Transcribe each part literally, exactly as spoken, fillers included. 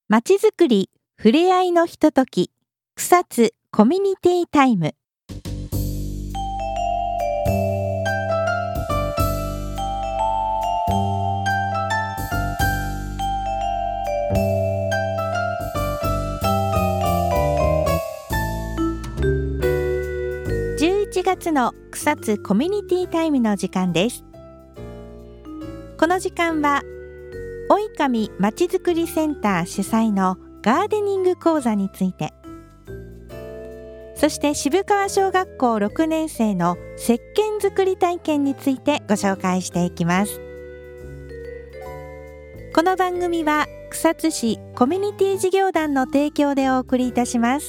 まちづくりふれあいのひととき、草津コミュニティタイム。じゅういちがつの草津コミュニティタイムの時間です。この時間は及上まちづくりセンター主催のガーデニング講座について、そして渋川小学校ろくねん生の石鹸作り体験についてご紹介していきます。この番組は草津市コミュニティ事業団の提供でお送りいたします。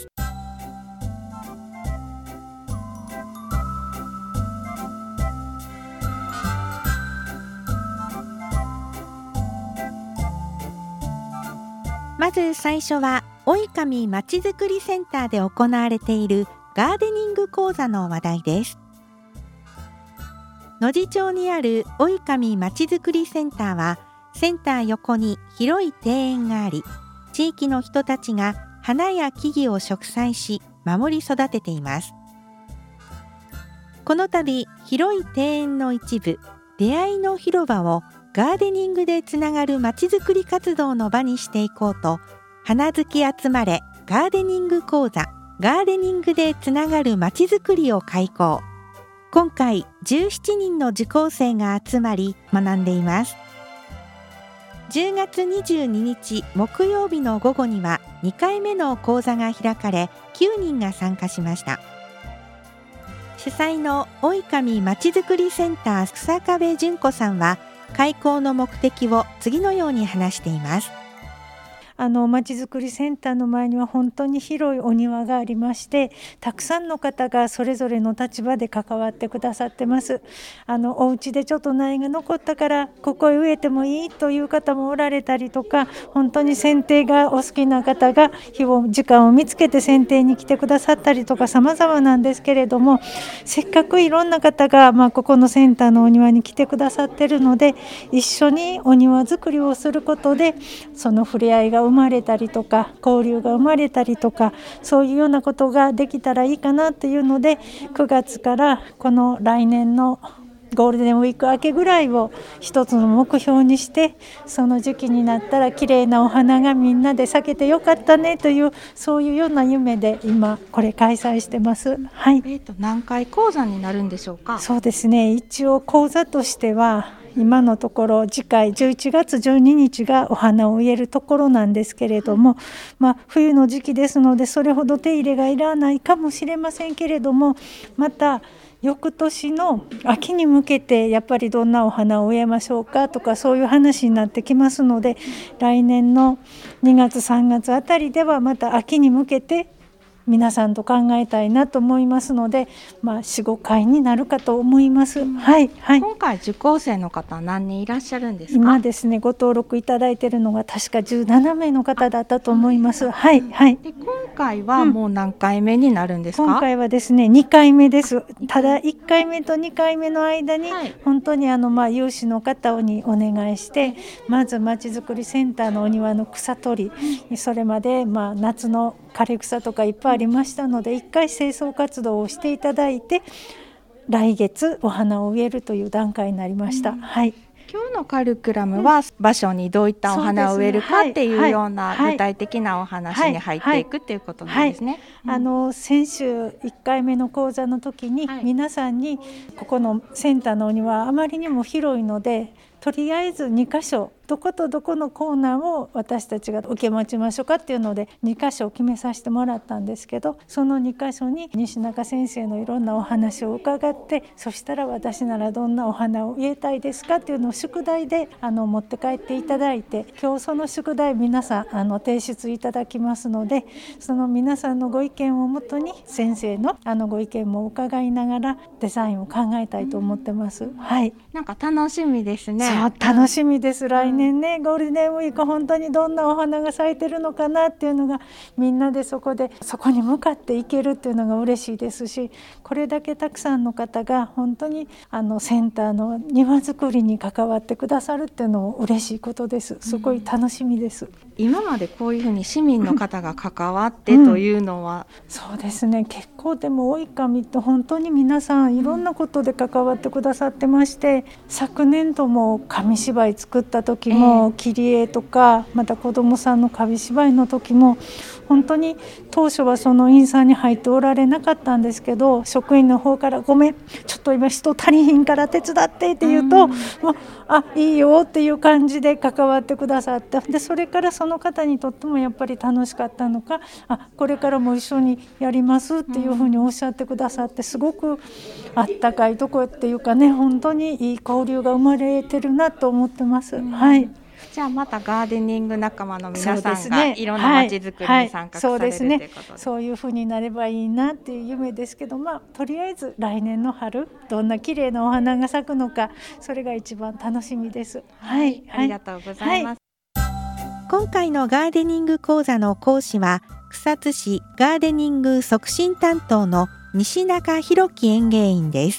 まず最初は及上まちづくりセンターで行われているガーデニング講座の話題です。野地町にある及上まちづくりセンターは、センター横に広い庭園があり、地域の人たちが花や木々を植栽し守り育てています。この度、広い庭園の一部、出会いの広場をガーデニングでつながるまちづくり活動の場にしていこうと、花好き集まれガーデニング講座、ガーデニングでつながるまちづくりを開講。今回じゅうななにんの受講生が集まり学んでいます。じゅうがつにじゅうににち木曜日の午後にはにかいめの講座が開かれ、きゅうにんが参加しました。主催の及上まちづくりセンター草壁純子さんは、開講の目的を次のように話しています。 あのまちづくりセンターの前には本当に広いお庭がありまして、たくさんの方がそれぞれの立場で関わってくださってます。あのお家でちょっと苗が残ったからここへ植えてもいいという方もおられたりとか、本当に剪定がお好きな方が日を時間を見つけて剪定に来てくださったりとか、様々なんですけれども、せっかくいろんな方が、まあ、ここのセンターのお庭に来てくださってるので、一緒にお庭作りをすることでその触れ合いが生まれたりとか、交流が生まれたりとか、そういうようなことができたらいいかなというので、くがつからこの来年のゴールデンウィーク明けぐらいを一つの目標にして、その時期になったら綺麗なお花がみんなで咲けてよかったねという、そういうような夢で今これ開催してます。はい。 えーと、何回講座になるんでしょうか？ そうですね、一応講座としては今のところ次回じゅういちがつじゅうににちがお花を植えるところなんですけれども、まあ、冬の時期ですのでそれほど手入れがいらないかもしれませんけれども、また翌年の秋に向けてやっぱりどんなお花を植えましょうかとか、そういう話になってきますので、来年のにがつさんがつあたりではまた秋に向けて皆さんと考えたいなと思いますので、まあ、よん、ごかいになるかと思います。はいはい、 今回受講生の方何人いらっしゃるんですか？ 今ですね、ご登録いただいているのが確かじゅうななめいの方だったと思います。はいはい。 で今回はもう何回目になるんですか？ 今回はですねにかいめです。ただいっかいめとにかいめの間に、はい、本当にあのまあ有志の方にお願いして、まずまちづくりセンターのお庭の草取り、それまでまあ夏の枯れ草とかいっぱいありましたので、いっかい清掃活動をしていただいて、来月お花を植えるという段階になりました。はい。 今日のカリキュラムは場所にどういったお花を植えるかっていうような具体的なお話に入っていくっていうことなんですね。 あの先週いっかいめの講座の時に皆さんに、ここのセンターのお庭はあまりにも広いので、とりあえずにかしょ、どことどこのコーナーを私たちが受け持ちましょうかっていうのでにかしょ決めさせてもらったんですけど、そのにかしょに西中先生のいろんなお話を伺って、そしたら私ならどんなお花を植えたいですかっていうのを宿題であの持って帰っていただいて、今日その宿題皆さんあの提出いただきますので、その皆さんのご意見をもとに先生のあのご意見も伺いながらデザインを考えたいと思ってます。はい。 なんか楽しみですね。 そう楽しみです。来年ね、ゴールデンウィーク本当にどんなお花が咲いてるのかなっていうのが、みんなでそこでそこに向かっていけるっていうのが嬉しいですし、これだけたくさんの方が本当にあのセンターの庭作りに関わってくださるっていうのも嬉しいことです。すごい楽しみです。 今までこういうふうに市民の方が関わってというのは、 うん、そうですね、結構でも大神って本当に皆さんいろんなことで関わってくださってまして、昨年度も紙芝居作った時も、えー、切り絵とかまた子どもさんの紙芝居の時も本当に当初はその印刷に入っておられなかったんですけど、職員の方からごめんちょっと今人足りひんから手伝ってって言うと、うん、あいいよっていう感じで関わってくださった。でそれからその方にとってもやっぱり楽しかったのか、あこれからも一緒にやりますっていうふうにおっしゃってくださって、すごくあったかいとこっていうかね、本当にいい交流が生まれてるなと思ってます、うん、はい。 じゃあまたガーデニング仲間の皆さんがいろんなまちづくりに参画されるということで、 そうですね、そういうふうになればいいなっていう夢ですけど、まあとりあえず来年の春どんな綺麗なお花が咲くのか、それが一番楽しみです。 はい、はい、ありがとうございます、 はい、今回のガーデニング講座の講師は草津市ガーデニング促進担当の西中弘樹園芸員です。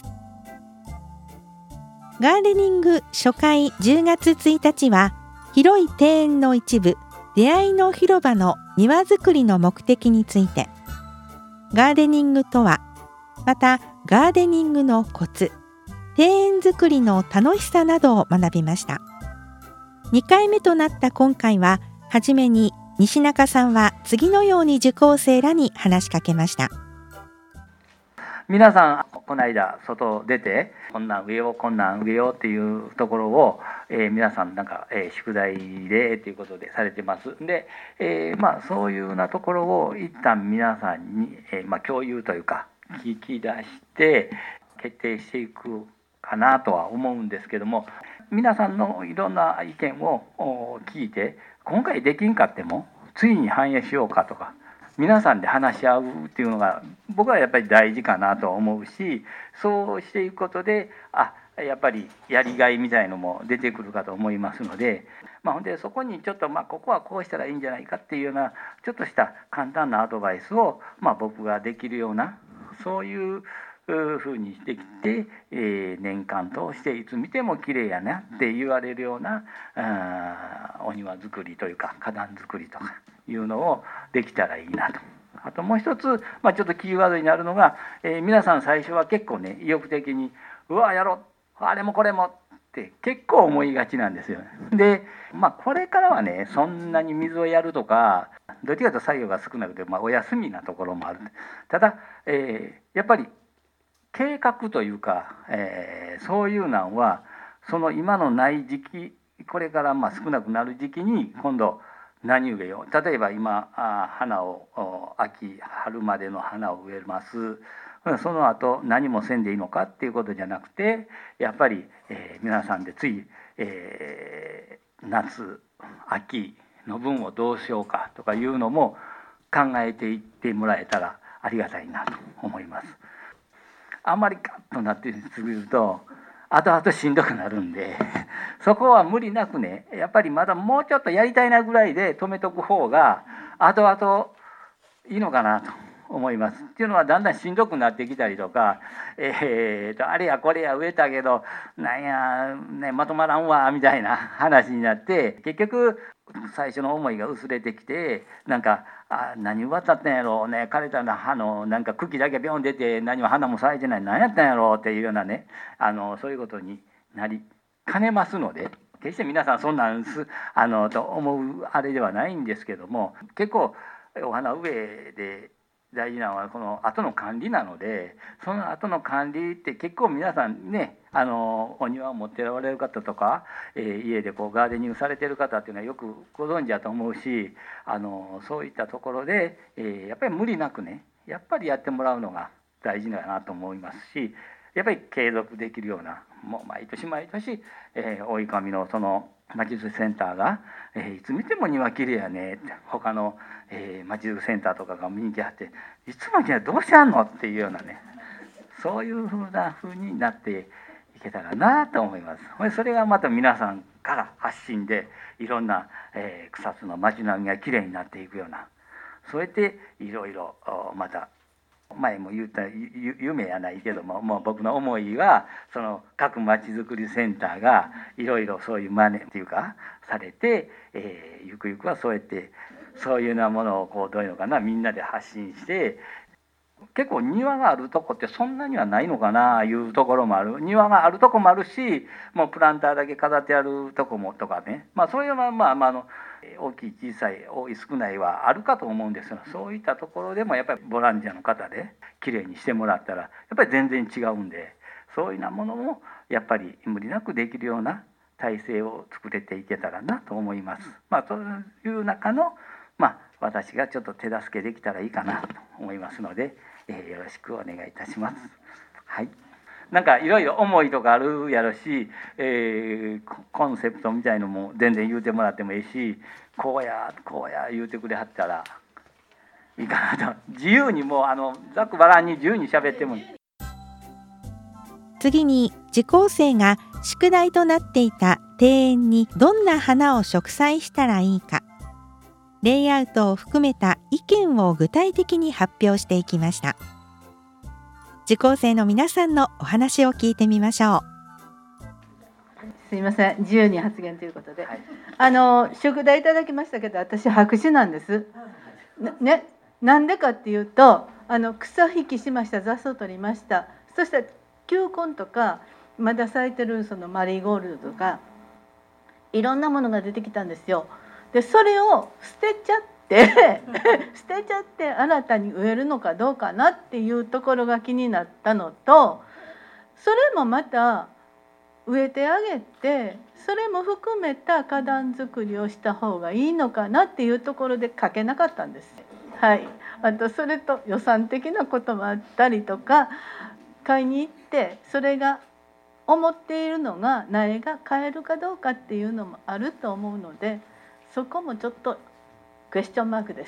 ガーデニング初回じゅうがつついたちは広い庭園の一部、出会いの広場の庭作りの目的について、ガーデニングとは、またガーデニングのコツ、庭園作りの楽しさなどを学びました。にかいめとなった今回は、はじめに西中さんは次のように受講生らに話しかけました。 皆さんこの間外出てこんなん植えようこんなん植えようっていうところを、えー、皆さんなんか、えー、宿題でということでされてます。で、えー、まあそういうようなところを一旦皆さんに、えー、まあ共有というか聞き出して決定していくかなとは思うんですけども、皆さんのいろんな意見を聞いて今回できんかっても次に反映しようかとか。皆さんで話し合うっていうのが僕はやっぱり大事かなと思うし、そうしていくことであやっぱりやりがいみたいのも出てくるかと思いますので、まあ、ほんでそこにちょっとまあここはこうしたらいいんじゃないかっていうようなちょっとした簡単なアドバイスをまあ僕ができるようなそういうふうにしてきて、えー、年間通していつ見ても綺麗やなって言われるようなあお庭作りというか花壇作りとかいうのをできたらいいなと。あともう一つ、まあ、ちょっとキーワードになるのが、えー、皆さん最初は結構ね意欲的にうわやろうあれもこれもって結構思いがちなんですよね。でまあこれからはねそんなに水をやるとかどっちかというと作業が少なくて、まあ、お休みなところもある。ただ、えー、やっぱり計画というか、えー、そういうのはその今のない時期これからまあ少なくなる時期に今度何植えよう、例えば今あ花を秋春までの花を植えます。その後何もせんでいいのかっていうことじゃなくてやっぱり、えー、皆さんで次、えー、夏秋の分をどうしようかとかいうのも考えていってもらえたらありがたいなと思います。あんまりガッとなってすぎると後々しんどくなるんでそこは無理なくねやっぱりまだもうちょっとやりたいなぐらいで止めとく方が後々いいのかなと思います。っていうのはだんだんしんどくなってきたりとか、えー、とあれやこれや植えたけどなんや、ね、まとまらんわみたいな話になって結局最初の思いが薄れてきてなんかあ何植わったったんやろうね枯れた葉のなんか茎だけビョン出て何も花も咲いてない何やったんやろうっていうようなねあのそういうことになりかねますので決して皆さんそんなんすあのと思うあれではないんですけども結構お花植えで大事なのはこの後の管理なのでその後の管理って結構皆さんねあのお庭を持っておられる方とか、えー、家でこうガーデニングされてる方っていうのはよくご存知だと思うしあのそういったところで、えー、やっぱり無理なくねやっぱりやってもらうのが大事だなと思いますしやっぱり継続できるようなもう毎年毎年、えー、大井上のそのまちづくりセンターが、えー、いつ見ても庭きれいやねって他のえー、まちづくりセンターとかが見に来はっていつもどうしてあんのっていうようなねそういうふうな風になっていけたらなと思います。それがまた皆さんから発信でいろんな、えー、草津の街並みがきれいになっていくようなそうやっていろいろまた前も言った夢やないけども、もう僕の思いはその各まちづくりセンターがいろいろそういう真似っていうかされて、ええー、ゆくゆくはそうやってそういうようなものをこうどういうのかなみんなで発信して、結構庭があるとこってそんなにはないのかないうところもある。庭があるとこもあるし、もうプランターだけ飾ってあるとこもとかね、まあそういうまあまあ、まあ、あの大きい小さい多い少ないはあるかと思うんですが、そういったところでもやっぱりボランティアの方できれいにしてもらったらやっぱり全然違うんで、そういうようなものもやっぱり無理なくできるような体制を作れていけたらなと思います。まあそういう中のまあ私がちょっと手助けできたらいいかなと思いますので、えー、よろしくお願いいたします。はい。なんかいろいろ思いとかあるやろし、えー、コンセプトみたいのも全然言うてもらってもいいし、こうやこうや言うてくれはったらいいかなと、自由にもうあのざっくばらんに自由に喋ってもいい。 次に受講生が宿題となっていた庭園にどんな花を植栽したらいいか、レイアウトを含めた意見を具体的に発表していきました。受講生の皆さんのお話を聞いてみましょう。 すいません、自由に発言ということで、はい、あの宿題いただきましたけど、私白紙なんです。な, ね、なんでかっていうと、あの草引きしました、雑草取りました。そしたら球根とかまだ咲いてるそのマリーゴールドとかいろんなものが出てきたんですよ。でそれを捨てちゃって捨てちゃって新たに植えるのかどうかなっていうところが気になったのと、それもまた植えてあげてそれも含めた花壇作りをした方がいいのかなっていうところで書けなかったんです。はい、あとそれと予算的なこともあったりとか、買いに行ってそれが思っているのが苗が買えるかどうかっていうのもあると思うので、そこもちょっとクエスチョンマークです。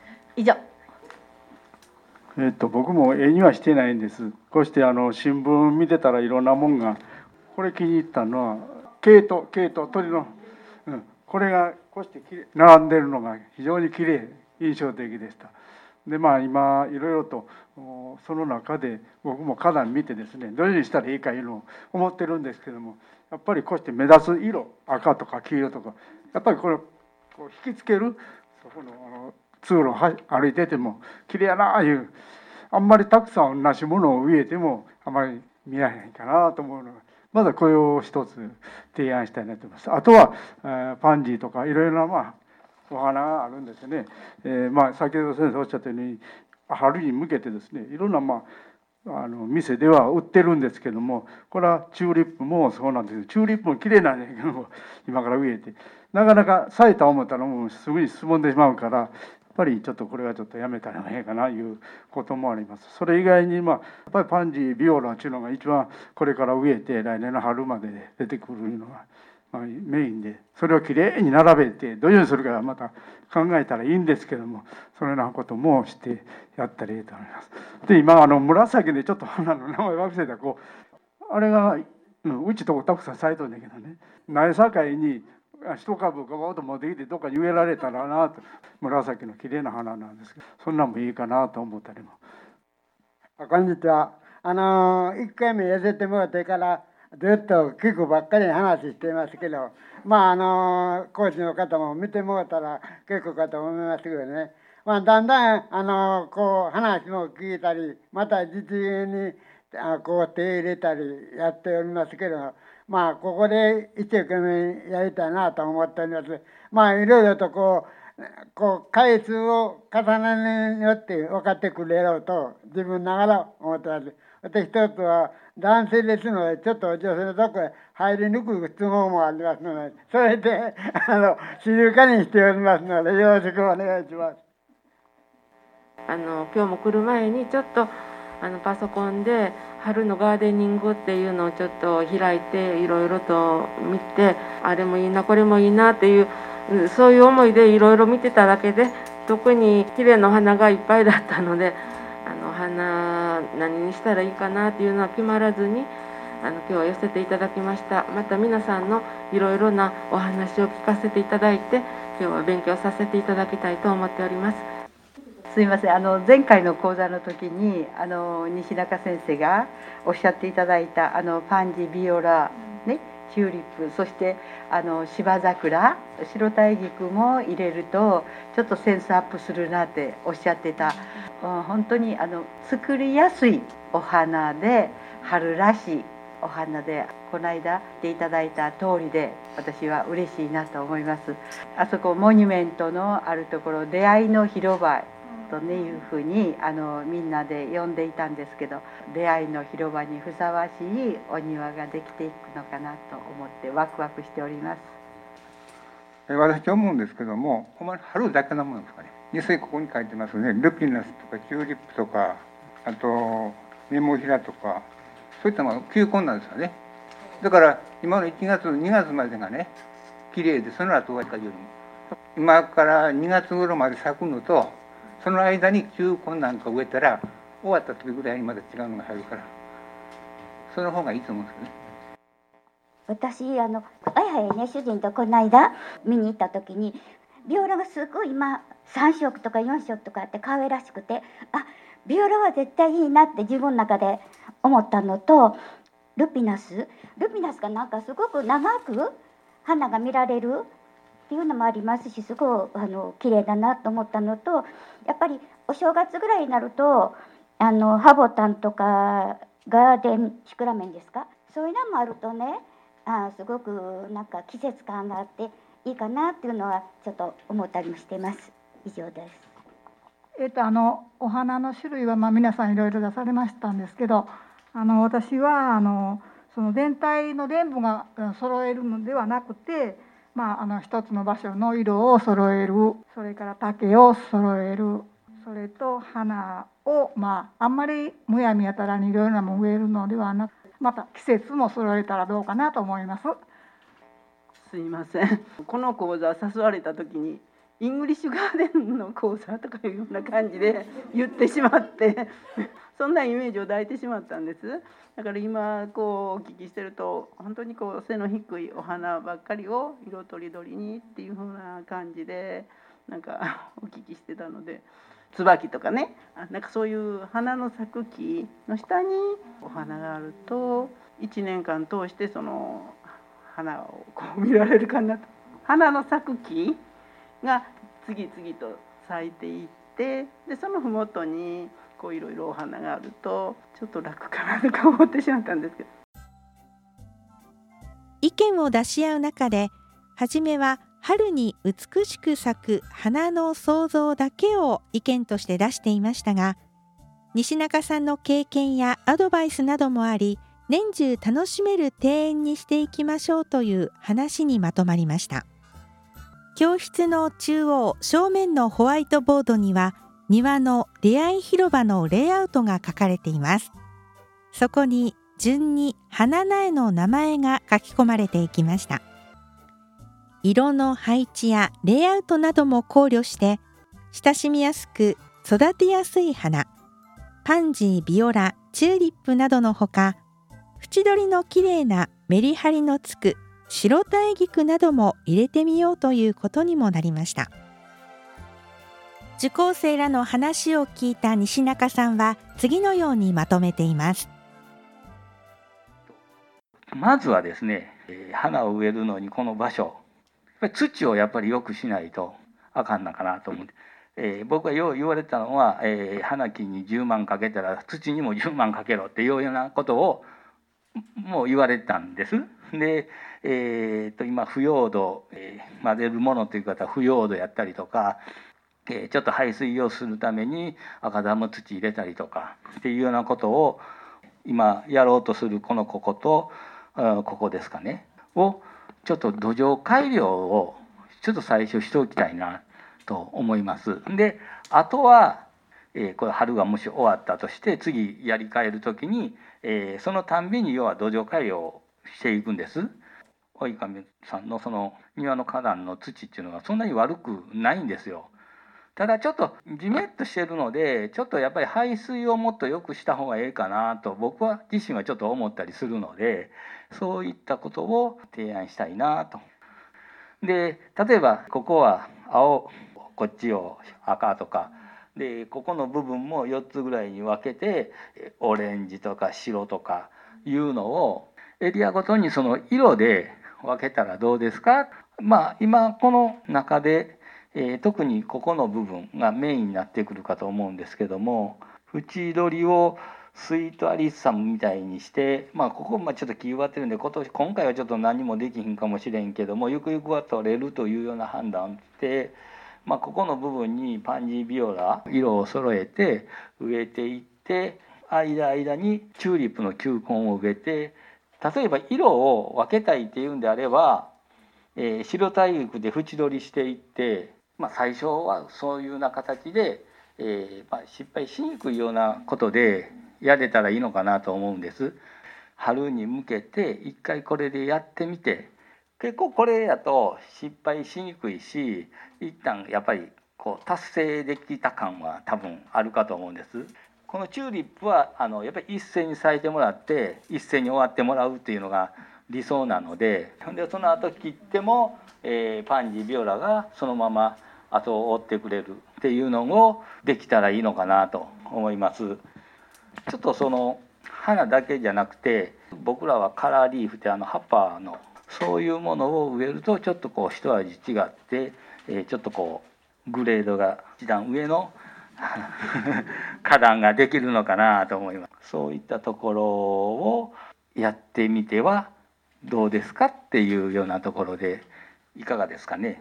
以上。 えっと僕も絵にはしてないんです。こうしてあの新聞見てたらいろんなもんが、これ気に入ったのは毛糸毛糸鳥の、うん、これがこうしてきれい並んでるのが非常にきれい印象的でした。でまあ今いろいろとその中で僕も花壇見てですね、どういうふうにしたらいいかいうのを思ってるんですけども、やっぱりこうして目立つ色、赤とか黄色とか、やっぱりこれこう引きつける、そこのあの通路を歩いてても綺麗やなあいう、あんまりたくさん同じものを植えてもあまり見えへんかなと思うのが、まずはこれを一つ提案したいなと思います。あとは、えー、パンジーとかいろいろな、まあ、お花があるんですね。えーまあ、先ほど先生おっしゃったように春に向けてですね、いろんな、まあ、あの店では売ってるんですけども、これはチューリップもそうなんですけど、チューリップも綺麗なんだけども今から植えてなかなか咲いた思ったらもうすぐにすぼんでしまうから、やっぱりちょっとこれはちょっとやめたらええかないうこともあります。それ以外に、まあ、やっぱりパンジービオラっていうのが一番これから植えて来年の春までで出てくるのが、まあ、メインで、それをきれいに並べてどういうふうにするかまた考えたらいいんですけども、そのようなこともしてやったらいいと思います。で今あの紫でちょっと花の名前忘れたこうあれが、うん、うちとこたくさん咲いとるんだけどね、苗境に一株ガバッと持ってきてどっかに植えられたらなと、紫の綺麗な花なんですけど、そんなんもいいかなと思ったりも。 こんにちは。あのいっかいめ寄せてもらってからずっと聞くばっかり話していますけど、まああの講師の方も見てもらったら結構かと思いますけどね、まあ、だんだんあのこう話も聞いたり、また実現にこう手入れたりやっておりますけど、まあここで一生懸命やりたいなと思っております。まあいろいろとこうこう回数を重ねるによって分かってくれろと自分ながら思ってます。私一つは男性ですのでちょっと女性のとこへ入りにくい都合もありますので、それであの静かにしておりますのでよろしくお願いします。 あの今日も来る前にちょっとあのパソコンで春のガーデニングっていうのをちょっと開いていろいろと見て、あれもいいなこれもいいなっていう、そういう思いでいろいろ見てただけで、特に綺麗な花がいっぱいだったので、あの花何にしたらいいかなっていうのは決まらずに、あの今日は寄せていただきました。また皆さんのいろいろなお話を聞かせていただいて、今日は勉強させていただきたいと思っております。 すみません、あの前回の講座の時にあの西中先生がおっしゃっていただいたあのパンジービオラ、ね、 チューリップ、そしてあの芝桜、白タイギクも入れるとちょっとセンスアップするなっておっしゃってた、うん、本当にあの作りやすいお花で、春らしいお花で、この間言っていただいた通りで私は嬉しいなと思います。あそこモニュメントのあるところ、出会いの広場とねいうふうにあのみんなで呼んでいたんですけど、出会いの広場にふさわしいお庭ができていくのかなと思ってワクワクしております。 私思うんですけども、ほんまに春だけのものですかね。実際ここに書いてますね、ルピナスとかチューリップとか、あとネモフィラとか、そういったのが球根なんですよね。だから今のいちがつにがつまでがね綺麗で、その後はよりも今からにがつ頃まで咲くのと、その間に球根なんか植えたら終わった時ぐらいにまた違うのが入るから、その方がいいと思うんですよね。 私あのあやはやね、主人とこの間見に行った時に、ビオラがすごい今さんしょくとかよんしょくとかあって可愛らしくて、あ、ビオラは絶対いいなって自分の中で思ったのと、ルピナスルピナスがなんかすごく長く花が見られるっていうのもありますし、すごいあの綺麗だなと思ったのと、やっぱりお正月ぐらいになるとあのハボタンとかガーデンシクラメンですか、そういうのもあるとね、あすごくなんか季節感があっていいかなっていうのはちょっと思ったりもしています。以上です。 えーと、あのお花の種類はまあ皆さんいろいろ出されましたんですけど、あの私はあのその全体の連部が揃えるのではなくて、まあ、あの一つの場所の色を揃える、それから竹を揃える、それと花を、まあ、あんまりむやみやたらにいろいろなもの植えるのではなく、また季節も揃えたらどうかなと思います。 すいません、この講座誘われた時にイングリッシュガーデンの講座とかいうような感じで言ってしまってそんなイメージを抱いてしまったんです。だから今こうお聞きしてると、本当にこう背の低いお花ばっかりを色とりどりにっていう風な感じでなんかお聞きしてたので、椿とかね、なんかそういう花の咲く木の下にお花があるといちねんかん通してその花をこう見られるかなと。花の咲く木が次々と咲いていって、でその麓にこういろいろお花があるとちょっと楽かなとか思ってしまったんですけど。 意見を出し合う中で、初めは春に美しく咲く花の想像だけを意見として出していましたが、西中さんの経験やアドバイスなどもあり、年中楽しめる庭園にしていきましょうという話にまとまりました。教室の中央正面のホワイトボードには庭の出会い広場のレイアウトが書かれています。そこに順に花苗の名前が書き込まれていきました。色の配置やレイアウトなども考慮して親しみやすく育てやすい花、パンジー、ビオラ、チューリップなどのほか、縁取りのきれいなメリハリのつく白タイギクなども入れてみようということにもなりました。受講生らの話を聞いた西中さんは次のようにまとめています。 まずはですね、花を植えるのにこの場所、やっぱり土をやっぱりよくしないとあかんのかなと思って、えー、僕はよう言われたのは、えー、花木にじゅうまんかけたら土にもじゅうまんかけろっていうようなことをもう言われたんです。で、えー、と今腐葉土、えー、混ぜるものという方は腐葉土やったりとか、えー、ちょっと排水をするために赤玉土入れたりとかっていうようなことを今やろうとするこのこことここですかねをちょっと土壌改良をちょっと最初しておきたいなと思います。であとは、えー、これ春がもし終わったとして次やり替える時に、えー、そのたんびに要は土壌改良をしていくんです。及上さんのその庭の花壇の土っていうのはそんなに悪くないんですよ。ただちょっとジメッとしてるので、ちょっとやっぱり排水をもっと良くした方がいいかなと僕は自身はちょっと思ったりするので、そういったことを提案したいなと。で例えばここは青、こっちを赤とかで、ここの部分もよっつぐらいに分けてオレンジとか白とかいうのを、 エリアごとにその色で分けたらどうですか。まあ今この中で、えー、特にここの部分がメインになってくるかと思うんですけども、縁取りをスイートアリスサムみたいにして、まあここまちょっと気割ってるんで今年今回はちょっと何もできひんかもしれんけども、ゆくゆくは取れるというような判断で、まあ、ここの部分にパンジービオラ色を揃えて植えていって、間間にチューリップの球根を植えて、例えば色を分けたいっていうんであれば、えー、白体育で縁取りしていって、まあ、最初はそういうような形で、えーまあ、失敗しにくいようなことでやれたらいいのかなと思うんです。春に向けて一回これでやってみて、結構これやと失敗しにくいし、一旦やっぱりこう達成できた感は多分あるかと思うんです。このチューリップはあのやっぱり一斉に咲いてもらって一斉に終わってもらうっていうのが理想なので、でその後切っても、えー、パンジービオラがそのまま後を追ってくれるっていうのをできたらいいのかなと思います。ちょっとその花だけじゃなくて、僕らはカラーリーフってあの葉っぱのそういうものを植えるとちょっとこう一味違って、えー、ちょっとこうグレードが一段上の花壇ができるのかなと思います。そういったところをやってみてはどうですかっていうようなところでいかがですかね。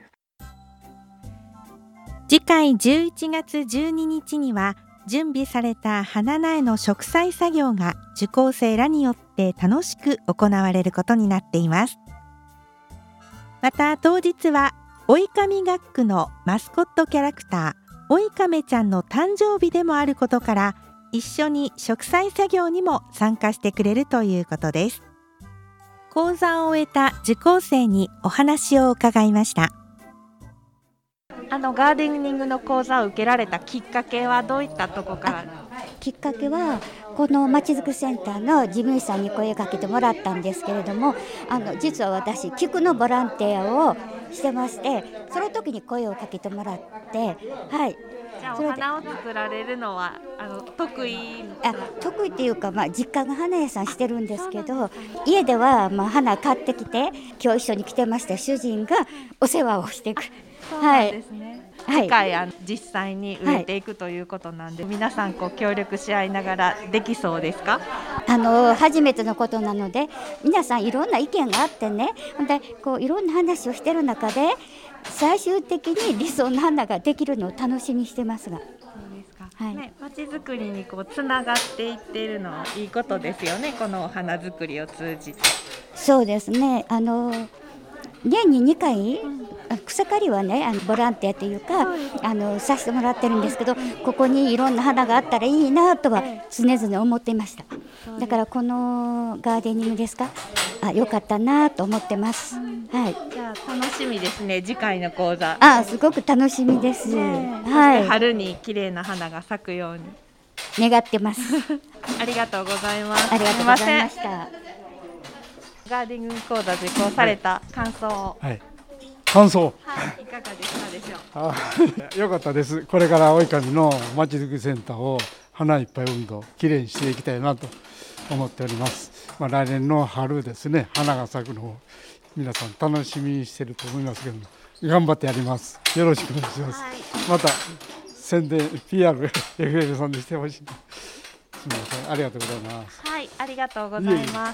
次回じゅういちがつじゅうににちには準備された花苗の植栽作業が受講生らによって楽しく行われることになっています。また当日はおいかみ学区のマスコットキャラクターおいかめちゃんの誕生日でもあることから、一緒に植栽作業にも参加してくれるということです。講座を終えた受講生にお話を伺いました。 あのガーデニングの講座を受けられたきっかけはどういったところから？ きっかけはこのまちづくりセンターの事務員さんに声をかけてもらったんですけれども、あの実は私菊のボランティアをしてまして、その時に声をかけてもらって、はい。 じゃあお花を作られるのはあの得意？ あ、得意っていうか、まあ、実家が花屋さんしてるんですけど、家ではまあ花買ってきて、今日一緒に来てました主人がお世話をしてくる。 そうなんですね。はい、次回あの実際に植えていくということなんで、はい、皆さんこう協力し合いながらできそうですか？ あの初めてのことなので、皆さんいろんな意見があってね、でこういろんな話をしてる中で最終的に理想の花ができるのを楽しみにしてますが。 そうですか。はい。ね、まちづくりにこうつながっていっているのはいいことですよね。このお花作りを通じて。 そうですね。あの年ににかい、うん、草刈りはね、あのボランティアというかあのさせてもらってるんですけど、ここにいろんな花があったらいいなとは常々思っていました。だからこのガーデニングですか、あ、よかったなと思ってます、うん、はい。 じゃあ楽しみですね、次回の講座。 あ、すごく楽しみです、ね、 はい。春に綺麗な花が咲くように願ってますありがとうございます。 ありがとうございました。 ガーデニング講座受講された感想を、 はいはい、感想、 はい、いかがでしたでしょう。 あ、よかったです。これから及上のまちづくりセンターを花いっぱい運動きれいにしていきたいなと思っております。まあ、来年の春ですね、花が咲くのを皆さん楽しみにしていると思いますけども、頑張ってやります。よろしくお願いします、はい、また宣伝 ピーアール エフエル さんでしてほしい。すみません、ありがとうございます。 はい、ありがとうございます。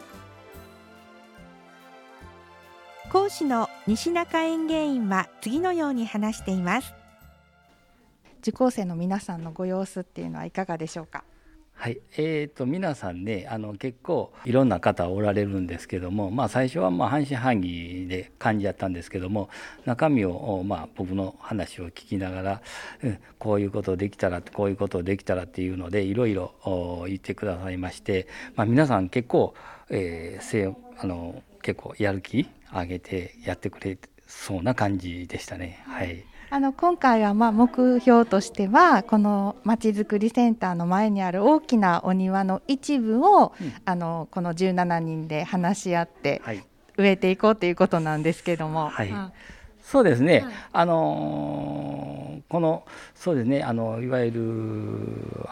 講師の西中園芸員は次のように話しています。 受講生の皆さんのご様子っていうのはいかがでしょうか。 はい、えー、と皆さんね、あの結構いろんな方おられるんですけども、まあ、最初はまあ半信半疑で感じだったんですけども、中身をまあ僕の話を聞きながら、うん、こういうことできたらこういうことできたらっていうのでいろいろ言ってくださいまして、まあ、皆さん結構、えー、あの結構やる気上げてやってくれそうな感じでしたね。はい。 あの今回はまあ目標としてはこのまちづくりセンターの前にある大きなお庭の一部を、うん、あのこのじゅうななにんで話し合って植えていこうということなんですけども、 はい、うん、そうですね、はい、あのこのそうですね、あのいわゆる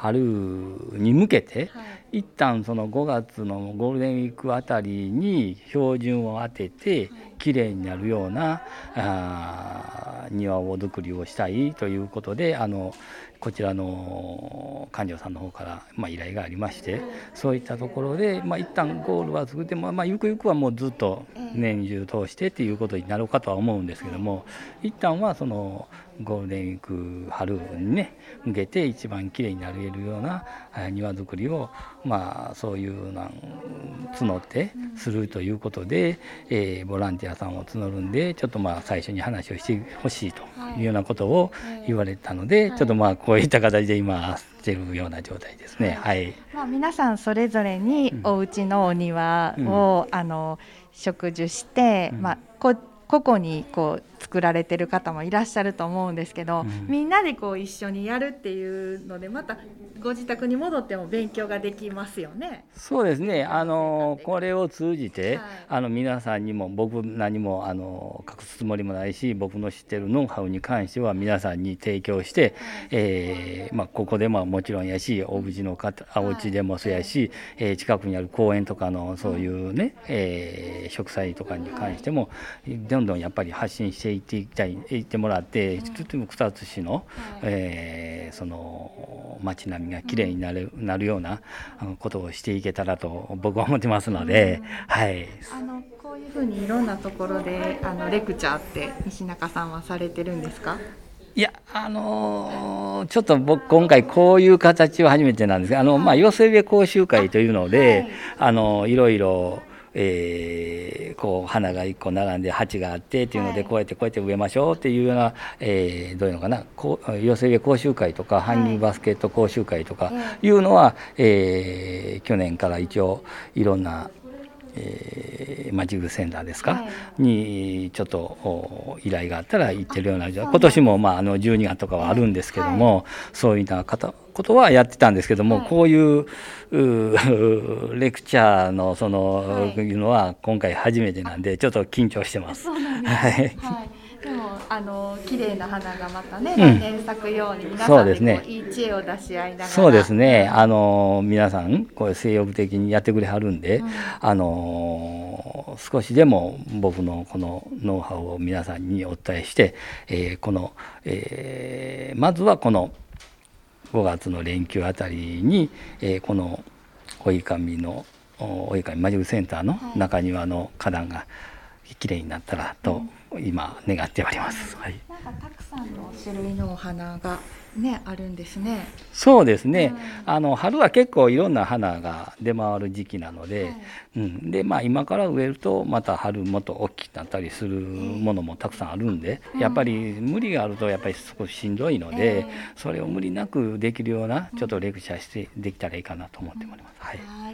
春に向けて、はい、一旦そのごがつのゴールデンウィークあたりに標準を当ててきれいになるようなあ庭を作りをしたいということで、あのこちらの館長さんの方から、まあ、依頼がありまして、そういったところで、まあ、一旦ゴールは作っても、まあ、ゆくゆくはもうずっと年中通してっていうことになろうかとは思うんですけども、一旦はそのゴールデンウィーク春にね向けて一番きれいになれるような庭作りを、まあ、そういうなん募ってするということで、えー、ボランティアさんを募るんで、ちょっとまあ最初に話をしてほしいというようなことを言われたので、ちょっとまあこういった形で今しているような状態ですね。はい。 まあ、皆さんそれぞれにお家のお庭を、うん、あの植樹して、うん、まあこ個々にこう作られてる方もいらっしゃると思うんですけど、うん、みんなでこう一緒にやるっていうので、またご自宅に戻っても勉強ができますよね。 そうですね。あのこれを通じて、はい、あの皆さんにも、僕何もあの隠すつもりもないし、僕の知ってるノウハウに関しては皆さんに提供して、はい、えーまあ、ここでももちろんやし、お家の方、お家でもそうやし、はい、えー、近くにある公園とかのそういうね、えー、植栽とかに関しても、どんどんやっぱり発信していっていきたい、いってもらって、とても草津市の、はい、えー、その街並みがきれいになる、うん、なるようなことをしていけたらと僕は思ってますので、うん、はい。 あのこういうふうにいろんなところであのレクチャーって西中さんはされてるんですか？ いや、あのー、ちょっと僕今回こういう形は初めてなんですが、あの、まあ、寄せ植え講習会というので、はい、あのいろいろえー、こう花がいっこ並んで鉢があってっていうので、こうやってこうやって植えましょうっていうような、えー、どういうのかな、こう寄せ植え講習会とかハンギングバスケット講習会とかいうのは、えー、去年から一応いろんなえー、まちぐセンターですか、はい、にちょっと依頼があったら行ってるような、今年もまああのじゅうにがつとかはあるんですけども、はい、そういったことはやってたんですけども、はい、こういうレクチャーのその、はい、いうのは今回初めてなんでちょっと緊張してます。 そうなんです、はいはい、でもあの綺麗な花がまたね、来年咲くように皆さんでこう、ね、いい知恵を出し合いながら、 そうですね、あの皆さんこう精力的にやってくれはるんで、うん、あの少しでも僕のこのノウハウを皆さんにお伝えして、えー、この、えー、まずはこのごがつの連休あたりに、えー、この追上の追上まちぐセンターの中庭の花壇がきれいになったらと、うん、今願っております。はい、 なんかたくさんの種類のお花がねあるんですね。 そうですね。うん、あの春は結構いろんな花が出回る時期なので、はい、うん、でまあ今から植えるとまた春もっと大きくなったりするものもたくさんあるんで、えー、やっぱり無理があるとやっぱり少ししんどいので、えー、それを無理なくできるようなちょっとレクチャーしてできたらいいかなと思っております。はい。 はい、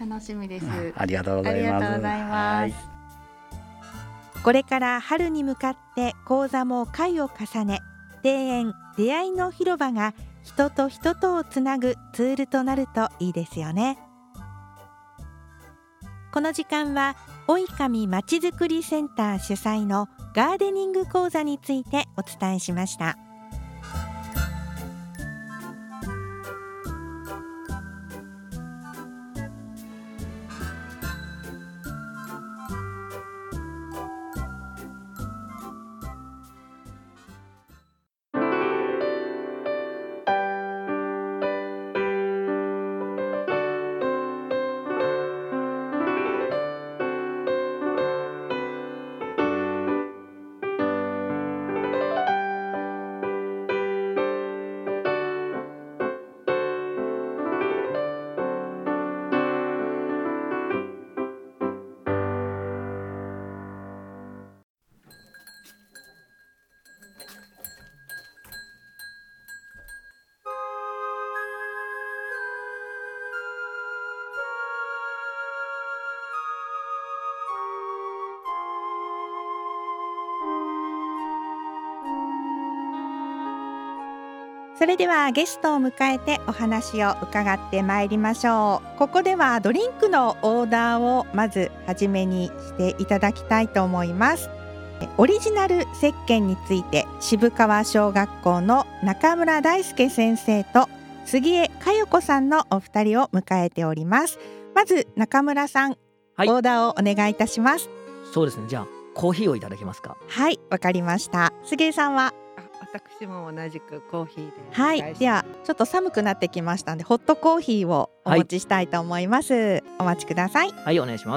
楽しみです。 ありがとうございます。 ありがとうございます。 これから春に向かって講座も会を重ね、庭園出会いの広場が人と人とをつなぐツールとなるといいですよね。この時間は追上まちづくりセンター主催のガーデニング講座についてお伝えしました。それではゲストを迎えてお話を伺ってまいりましょう。ここではドリンクのオーダーをまず初めにしていただきたいと思います。オリジナル石鹸について渋川小学校の中村大輔先生と杉江佳代子さんのお二人を迎えております。まず中村さん、はい、オーダーをお願いいたします。 そうですね、じゃあコーヒーをいただけますか。 はい、わかりました。杉江さんは。 私も同じくコーヒーで。 はい、ではちょっと寒くなってきましたのでホットコーヒーをお持ちしたいと思います、はい、お待ちください。 はい、お願いします。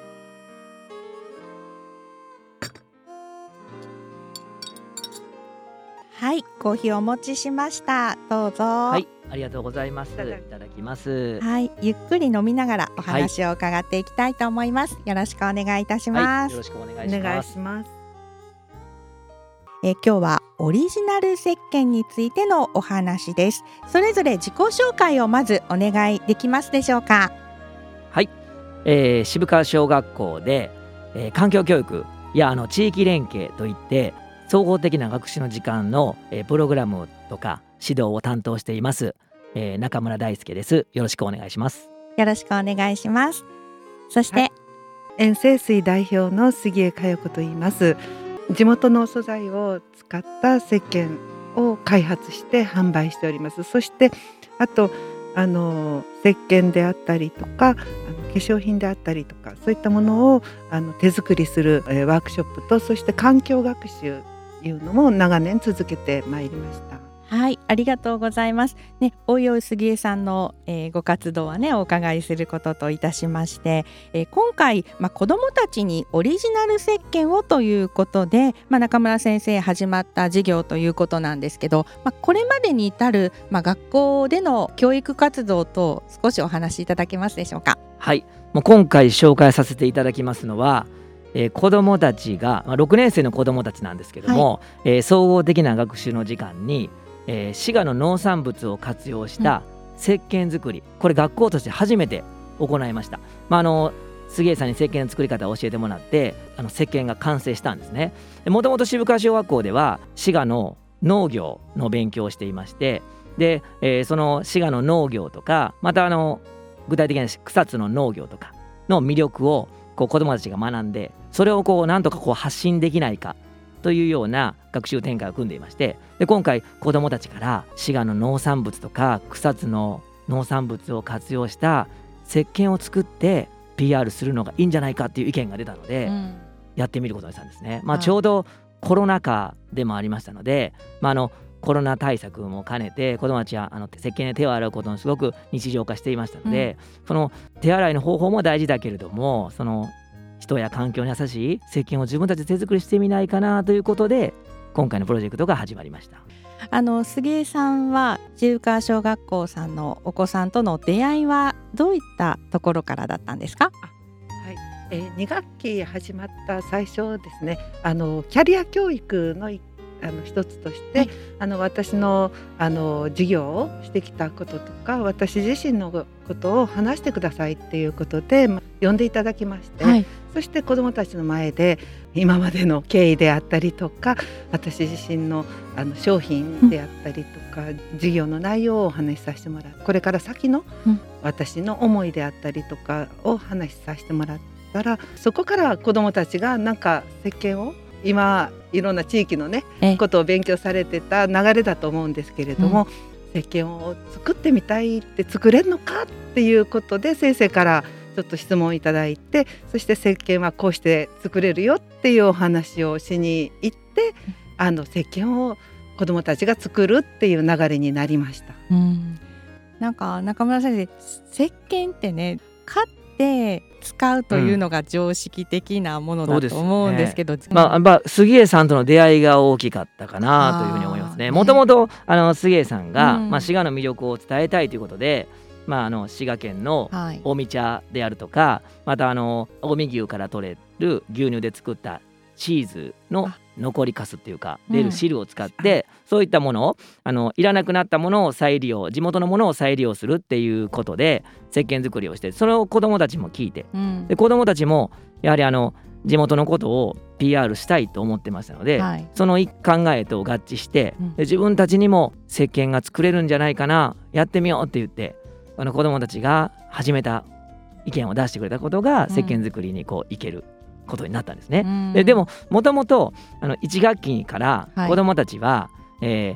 はい、コーヒーをお持ちしました。どうぞ。 はい、ありがとうございます。いただきます。 はい、ゆっくり飲みながらお話を伺っていきたいと思います、はい、よろしくお願いいたします、はい、 よろしくお願いします。お願いします。 え今日はオリジナル石鹸についてのお話です。それぞれ自己紹介をまずお願いできますでしょうか。 はい、えー、渋川小学校で、えー、環境教育やあの地域連携といって総合的な学習の時間の、えー、プログラムとか指導を担当しています、えー、中村大輔です。よろしくお願いします。 よろしくお願いします。そして、はい、 塩清水代表の杉江佳代子と言います。地元の素材を使った石鹸を開発して販売しております。そしてあとあの石鹸であったりとかあの化粧品であったりとかそういったものをあの手作りする、えー、ワークショップとそして環境学習いうのも長年続けてまいりました。 はい、ありがとうございます、ね、おいおい杉江さんの、えー、ご活動はねお伺いすることといたしまして、えー、今回、まあ、子どもたちにオリジナル石鹸をということで、まあ、中村先生始まった事業ということなんですけど、まあ、これまでに至る、まあ、学校での教育活動と少しお話しいただけますでしょうか。 はい、もう今回紹介させていただきますのはえー、子どもたちが、まあ、ろくねん生の子どもたちなんですけども、はい、えー、総合的な学習の時間に、えー、滋賀の農産物を活用した石鹸作り、うん、これ学校として初めて行いました。まあ、あの杉江さんに石鹸の作り方を教えてもらってあの石鹸が完成したんですね。もともと渋川小学校では滋賀の農業の勉強をしていましてで、えー、その滋賀の農業とかまたあの具体的な草津の農業とかの魅力をこう子どもたちが学んでそれをこうなんとかこう発信できないかというような学習展開を組んでいましてで今回子どもたちから滋賀の農産物とか草津の農産物を活用した石鹸を作って ピーアール するのがいいんじゃないかっていう意見が出たので、うん、やってみることにしたんですね。まあ、ちょうどコロナ禍でもありましたので、まあ、あのコロナ対策も兼ねて子どもたちはあの石鹸で手を洗うことをすごく日常化していましたので、うん、その手洗いの方法も大事だけれどもその人や環境に優しい石鹸を自分たちで手作りしてみないかなということで今回のプロジェクトが始まりました。 あの杉江さんは渋川小学校さんのお子さんとの出会いはどういったところからだったんですか。 はい、えー、に学期始まった最初ですねあのキャリア教育の一あの一つとして、はい、あの私のあの授業をしてきたこととか私自身のことを話してくださいっていうことで、ま、呼んでいただきまして、はい、そして子どもたちの前で今までの経緯であったりとか私自身の、あの商品であったりとか、うん、授業の内容をお話しさせてもらうこれから先の、うん、私の思いであったりとかを話しさせてもらったらそこから子どもたちがなんか石鹸を今いろんな地域のねことを勉強されてた流れだと思うんですけれども、うん、石鹸を作ってみたいって作れるのかっていうことで先生からちょっと質問いただいてそして石鹸はこうして作れるよっていうお話をしに行って、うん、あの石鹸を子どもたちが作るっていう流れになりました。 うん、なんか中村先生石鹸ってね買って使うというのが常識的なものだと思うんですけど、うんねまあまあ、杉江さんとの出会いが大きかったかなというふうに思いますね。もともと杉江さんが、うんまあ、滋賀の魅力を伝えたいということで、まあ、あの滋賀県の近江茶であるとか、はい、またあの近江牛から取れる牛乳で作ったチーズの残りかすっていうか出る汁を使って、うん、そういったものをあのいらなくなったものを再利用地元のものを再利用するっていうことで石鹸作りをしてそれを子どもたちも聞いて、うん、で子どもたちもやはりあの地元のことを ピーアール したいと思ってましたので、はい、その一考えと合致して、うん、で自分たちにも石鹸が作れるんじゃないかなやってみようって言ってあの子どもたちが始めた意見を出してくれたことが石鹸作りにこういける、うんことになったんですね。で, でももともといち学期から子どもたちは、はいえー、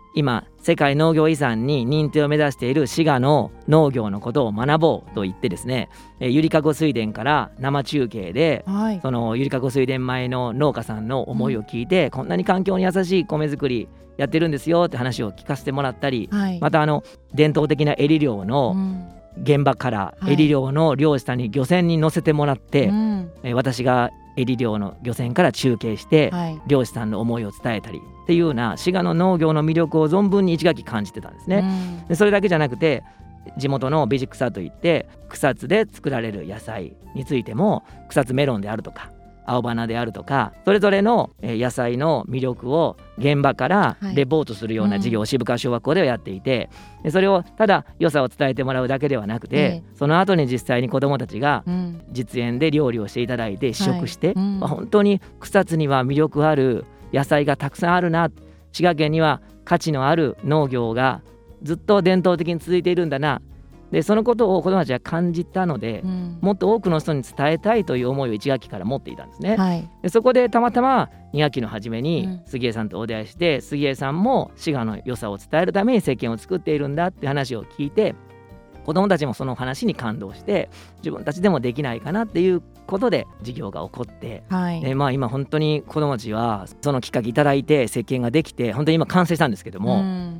今世界農業遺産に認定を目指している滋賀の農業のことを学ぼうと言ってですね、えー、ゆりかご水田から生中継で、はい、そのゆりかご水田前の農家さんの思いを聞いて、うん、こんなに環境に優しい米作りやってるんですよって話を聞かせてもらったり、はい、またあの伝統的なエリ漁の現場からエリ漁の漁師さんに漁船に乗せてもらって、はい、えー、私がエリ漁の漁船から中継して、はい、漁師さんの思いを伝えたりっていうような滋賀の農業の魅力を存分に一学期感じてたんですね、うん、でそれだけじゃなくて地元の美術草といって草津で作られる野菜についても草津メロンであるとか青花であるとかそれぞれの野菜の魅力を現場からレポートするような授業を渋川小学校ではやっていて、でそれをただ良さを伝えてもらうだけではなくて、その後に実際に子どもたちが実演で料理をしていただいて試食して、まあ、本当に草津には魅力ある野菜がたくさんあるな、滋賀県には価値のある農業がずっと伝統的に続いているんだな、でそのことを子どもたちは感じたので、うん、もっと多くの人に伝えたいという思いをいち学期から持っていたんですね、はい、でそこでたまたまに学期の初めに杉江さんとお出会いして、うん、杉江さんも滋賀の良さを伝えるために石鹸を作っているんだって話を聞いて、子どもたちもその話に感動して自分たちでもできないかなっていうことで授業が起こって、はい、でまあ、今本当に子どもたちはそのきっかけいただいて石鹸ができて本当に今完成したんですけども、うん、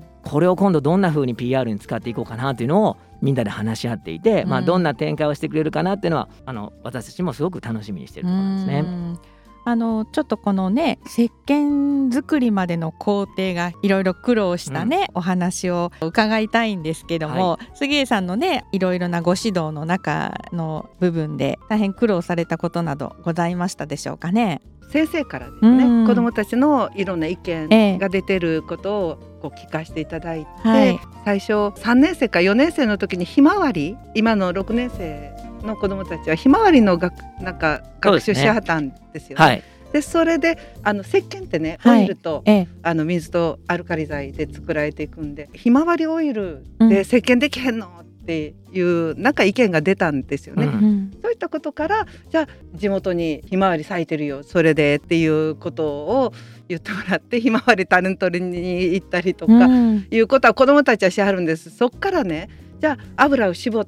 これを今度どんな風に ピーアール に使っていこうかなっていうのをみんなで話し合っていて、うん、まあ、どんな展開をしてくれるかなっていうのはあの私たちもすごく楽しみにしているところですね。 あのちょっとこのね石鹸作りまでの工程がいろいろ苦労したね、うん、お話を伺いたいんですけども、はい、杉江さんのねいろいろなご指導の中の部分で大変苦労されたことなどございましたでしょうかね。 先生からですね、うん、子どもたちのいろんな意見が出てることをこう聞かせていただいて、はい、最初さんねん生かよねん生の時にひまわり、今のろくねん生の子どもたちはひまわりの学なんか学習しはったんですよね。はい、でそれであの石鹸ってね、オイルと、はい、あの水とアルカリ剤で作られていくんで、ひまわりオイルで石鹸できへんの、うん、っていうなんか意見が出たんですよね、うん、そういったことからじゃあ地元にひまわり咲いてるよそれでっていうことを言ってもらってひまわり種取りに行ったりとか、うん、いうことは子どもたちはしはるんです。そっからねじゃあ油を絞って、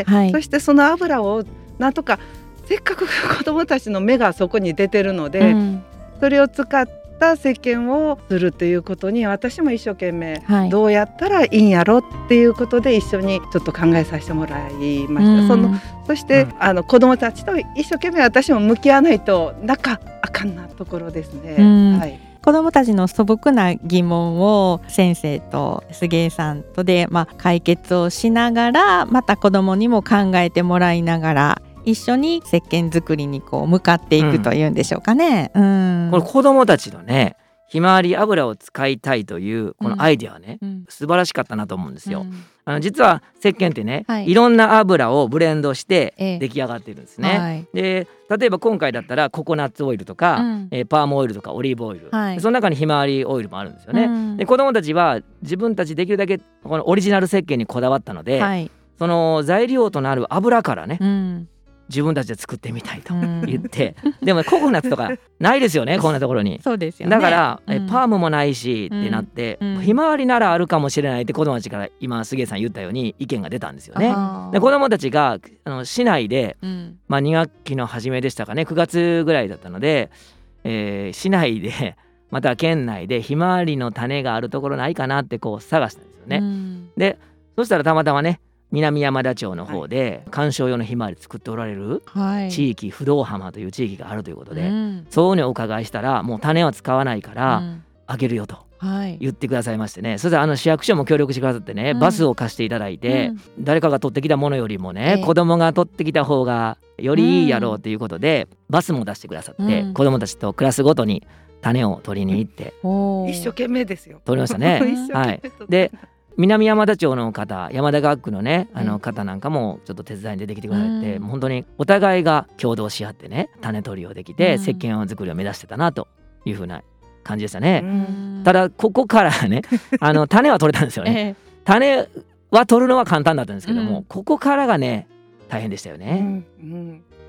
はい、そしてその油をなんとかせっかく子どもたちの目がそこに出てるので、うん、それを使った石鹸をするということに私も一生懸命どうやったらいいんやろっていうことで一緒にちょっと考えさせてもらいました、うん、そのそして、うん、あの子どもたちと一生懸命私も向き合わないとなんかあかんなところですね、うん、はい、 子どもたちの素朴な疑問を先生と杉江さんとで、まあ、解決をしながらまた子どもにも考えてもらいながら一緒に石鹸作りにこう向かっていくというんでしょうかね、うんうん、 これ子どもたちのねひまわり油を使いたいというこのアイデアはね、うん、素晴らしかったなと思うんですよ、うん、あの実は石鹸ってね、はい、いろんな油をブレンドして出来上がっているんですね、ええ、はい、で例えば今回だったらココナッツオイルとか、うん、えー、パームオイルとかオリーブオイル、はい、その中にひまわりオイルもあるんですよね、うん、で子どもたちは自分たちできるだけこのオリジナル石鹸にこだわったので、はい、その材料となる油からね、うん、自分たちで作ってみたいと言って、うん、でもココナッツとかないですよねこんなところに。 そうですよね。 だから、うん、えパームもないしってなって、うん、ひまわりならあるかもしれないって子どもたちから今杉江さん言ったように意見が出たんですよね。で子どもたちがあの市内で、うん、まあ、に学期の初めでしたかねくがつぐらいだったので、えー、市内でまた県内でひまわりの種があるところないかなってこう探したんですよね、うん、でそしたらたまたまね南山田町の方で観賞用のひまわり作っておられる地域、不動浜という地域があるということで、うん、そうにお伺いしたらもう種は使わないからあげるよと言ってくださいましてね、それであの市役所も協力してくださってね、うん、バスを貸していただいて、うん、誰かが取ってきたものよりもね、えー、子供が取ってきた方がよりいいやろうということで、うん、バスも出してくださって、うん、子供たちとクラスごとに種を取りに行って、 うん、一生懸命ですよ取りましたねはい、で南山田町の方、山田学区のねあの方なんかもちょっと手伝いに出てきてくださって、うん、もう本当にお互いが共同し合ってね種取りをできて、うん、石鹸作りを目指してたなというふうな感じでしたね、うん、ただここからねあの種は取れたんですよね、ええ、種は取るのは簡単だったんですけども、うん、ここからがね大変でしたよね、うんうん、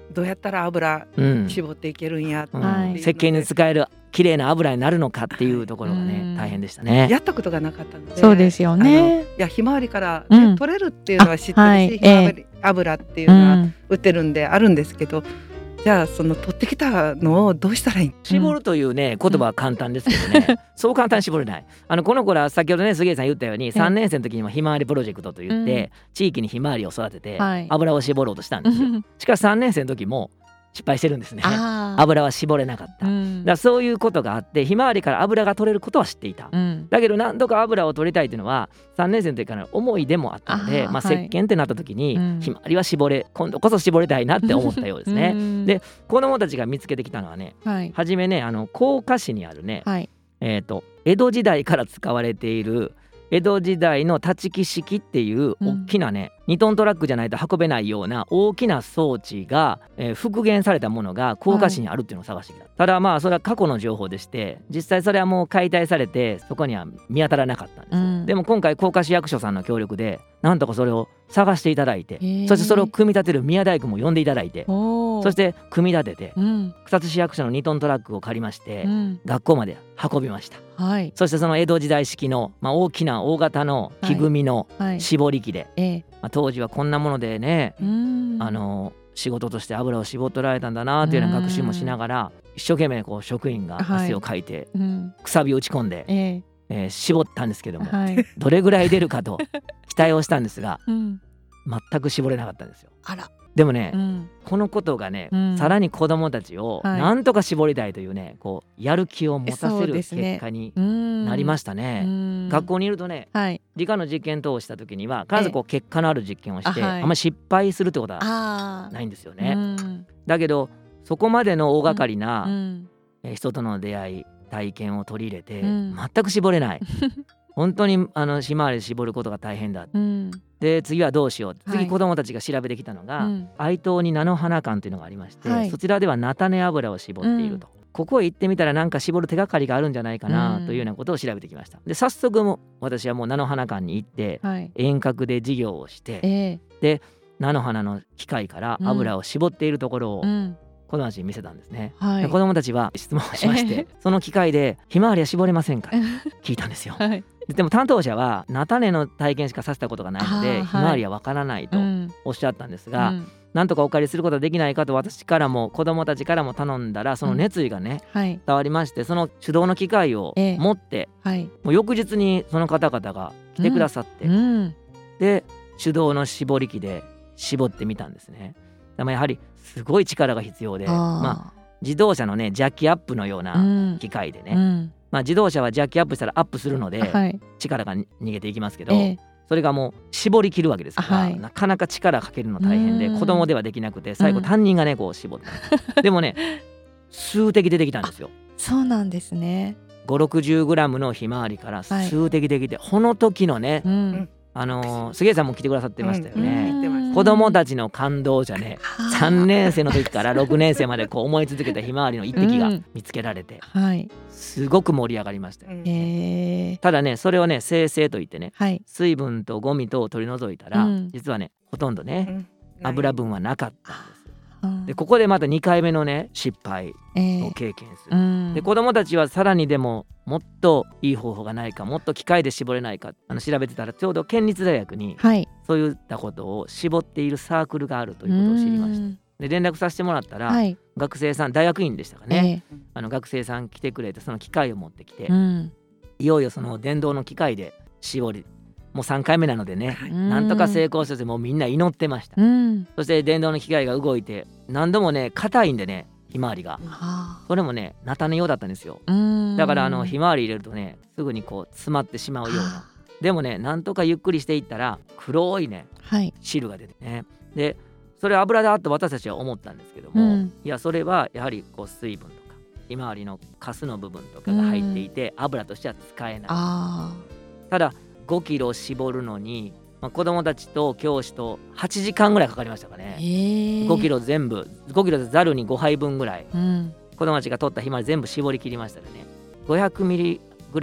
どうやったら油うん絞っていけるんやっていううんので、 石鹸に使える綺麗な油になるのかっていうところがね、大変でしたね。 やったことがなかったので、 そうですよね。 あのいやひまわりから、ねうん取れるっていうのは知ってるし、 あはいひまわり油っていうのはうん売ってるんであるんですけど、じゃあその取ってきたのをどうしたらいいの？ 絞るというね言葉は簡単ですけどね、そう簡単に絞れない。あのこの子ら先ほどね杉江さん言ったようにさんねん生の時にもひまわりプロジェクトといって、 うん地域にひまわりを育ててはい油を絞ろうとしたんですよ。しかしさんねん生の時も失敗してるんですね。 あー油は絞れなかった。だからそういうことがあってひまわりから油が取れることは知っていた。 うんだけど何度か油を取りたいというのはさんねん生の時からの思いでもあったので、まあ、 あーはい石鹸ってなった時に、 うんひまわりは絞れ今度こそ絞りたいなって思ったようですね。 うんで子どもたちが見つけてきたのはね、 はいはじめねあの甲賀市にあるね、 はいえー、と江戸時代から使われている江戸時代の立ち木式っていう大きなね、にトントラックじゃないと運べないような大きな装置が、えー復元されたものが甲賀市にあるっていうのを探してきた、ただまあそれは過去の情報でして実際それはもう解体されてそこには見当たらなかったんですよ、 うんでも今回甲賀市役所さんの協力でなんとかそれを探していただいて、 ーそしてそれを組み立てる宮大工も呼んでいただいて、 おーそして組み立てて、 うん草津市役所のにトントラックを借りまして、 うん学校まで運びました。 はいそしてその江戸時代式の、まあ、大きな大型の木組みのはい絞り機で、 ええまあ、当時はこんなものでね、 うんあの仕事として油を絞っておられたんだなというような学習もしながら一生懸命こう職員がはい汗をかいて、 うんくさびを打ち込んで、 えええー絞ったんですけども、 はいどれぐらい出るかと期待をしたんですがうん全く絞れなかったんですよ。 あらでもね、 うんこのことがね、 うんさらに子どもたちをはいなんとか絞りたいというねこうやる気を持たせそうるですね結果にうんなりましたね。 うん学校にいるとね、 はい理科の実験等をした時には必ずこう結果のある実験をして、 あはいあんまり失敗するってことはあないんですよあね。 うんだけどそこまでの大掛かりうな、 んえー人との出会い体験を取り入れて、 うん全く絞れない本当にあのひまわりで絞ることが大変だ。 うんで次はどうしようはい次子どもたちが調べてきたのが、 うん愛東に菜の花館というのがありまして、 はいそちらでは菜種油を絞っていると、ここへ行ってみたらなんか絞る手がかりがあるんじゃないかなうんというようなことを調べてきました。で早速も私はもう菜の花館に行ってはい遠隔で授業をして、 ええで菜の花の機械から油を絞っているところをうん子供たちに見せたんですね。 はいで子供たちは質問をしまして、その機械でひまわりは絞れませんか聞いたんですよ。 はいででも担当者は菜種の体験しかさせたことがないので、 あーはいひまわりはわからないとうんおっしゃったんですが、 うんなんとかお借りすることはできないかと私からも子供たちからも頼んだらその熱意がね、 はい伝わりまして、その手動の機械をええ持って、 はいもう翌日にその方々が来てくださって、 うんで手動の絞り機で絞ってみたんですね。でもやはりすごい力が必要で、 あーまあ、自動車のねジャッキアップのよううなん機械でね、 うんまあ、自動車はジャッキアップしたらアップするので、 はい力が逃げていきますけど、 ええそれがもう絞り切るわけですから、 はいなかなか力かけるの大変でうん子供ではできなくて最後うん担任がねこう絞ってでもね数滴出てきたんですよ。 そうなんですねごひゃくろくじゅうグラムのひまわりからはい数滴できて、この時のね、 うんあのー杉江さんも来てくださってましたよね。 うん子供たちの感動じゃねさんねん生の時からろくねん生までこう思い続けたひまわりの一滴がうん見つけられて、 はいすごく盛り上がりましたよ。 へえただねそれをね精製といってね、 はい水分とゴミ等を取り除いたら、 うん実はねほとんどね、 うん油分はなかったんです。 うんでここでまたにかいめのね失敗ええを経験する。 うんで子供たちはさらにでももっといい方法がないかもっと機械で絞れないかあの調べてたらちょうど県立大学にはいそういったことを絞っているサークルがあるということを知りました。で連絡させてもらったら、 はい学生さん大学院でしたかね、 ええあの学生さん来てくれてその機械を持ってきて、 うんいよいよその電動の機械で絞りもうさんかいめなのでね、 うんなんとか成功してもうみんな祈ってました。 うんそして電動の機械が動いて何度もね硬いんでねひまわりがはそれもね菜種用だったんですよ。 あうんだからあのひまわり入れるとねすぐにこう詰まってしまうような。でもねなんとかゆっくりしていったら黒いねはい汁が出てね、でそれ油だと私たちは思ったんですけども、 うんいやそれはやはりこう水分とかひまわりのカスの部分とかが入っていて、油としては使えない。 あただごキロ絞るのに、まあ、子供たちと教師とはちじかんぐらいかかりましたかあね。 へえごキロ全部ごキロでざるにごはいぶんぐらいうん子供たちが取ったひまわり全部絞り切りましたらねごひゃくミリぐらい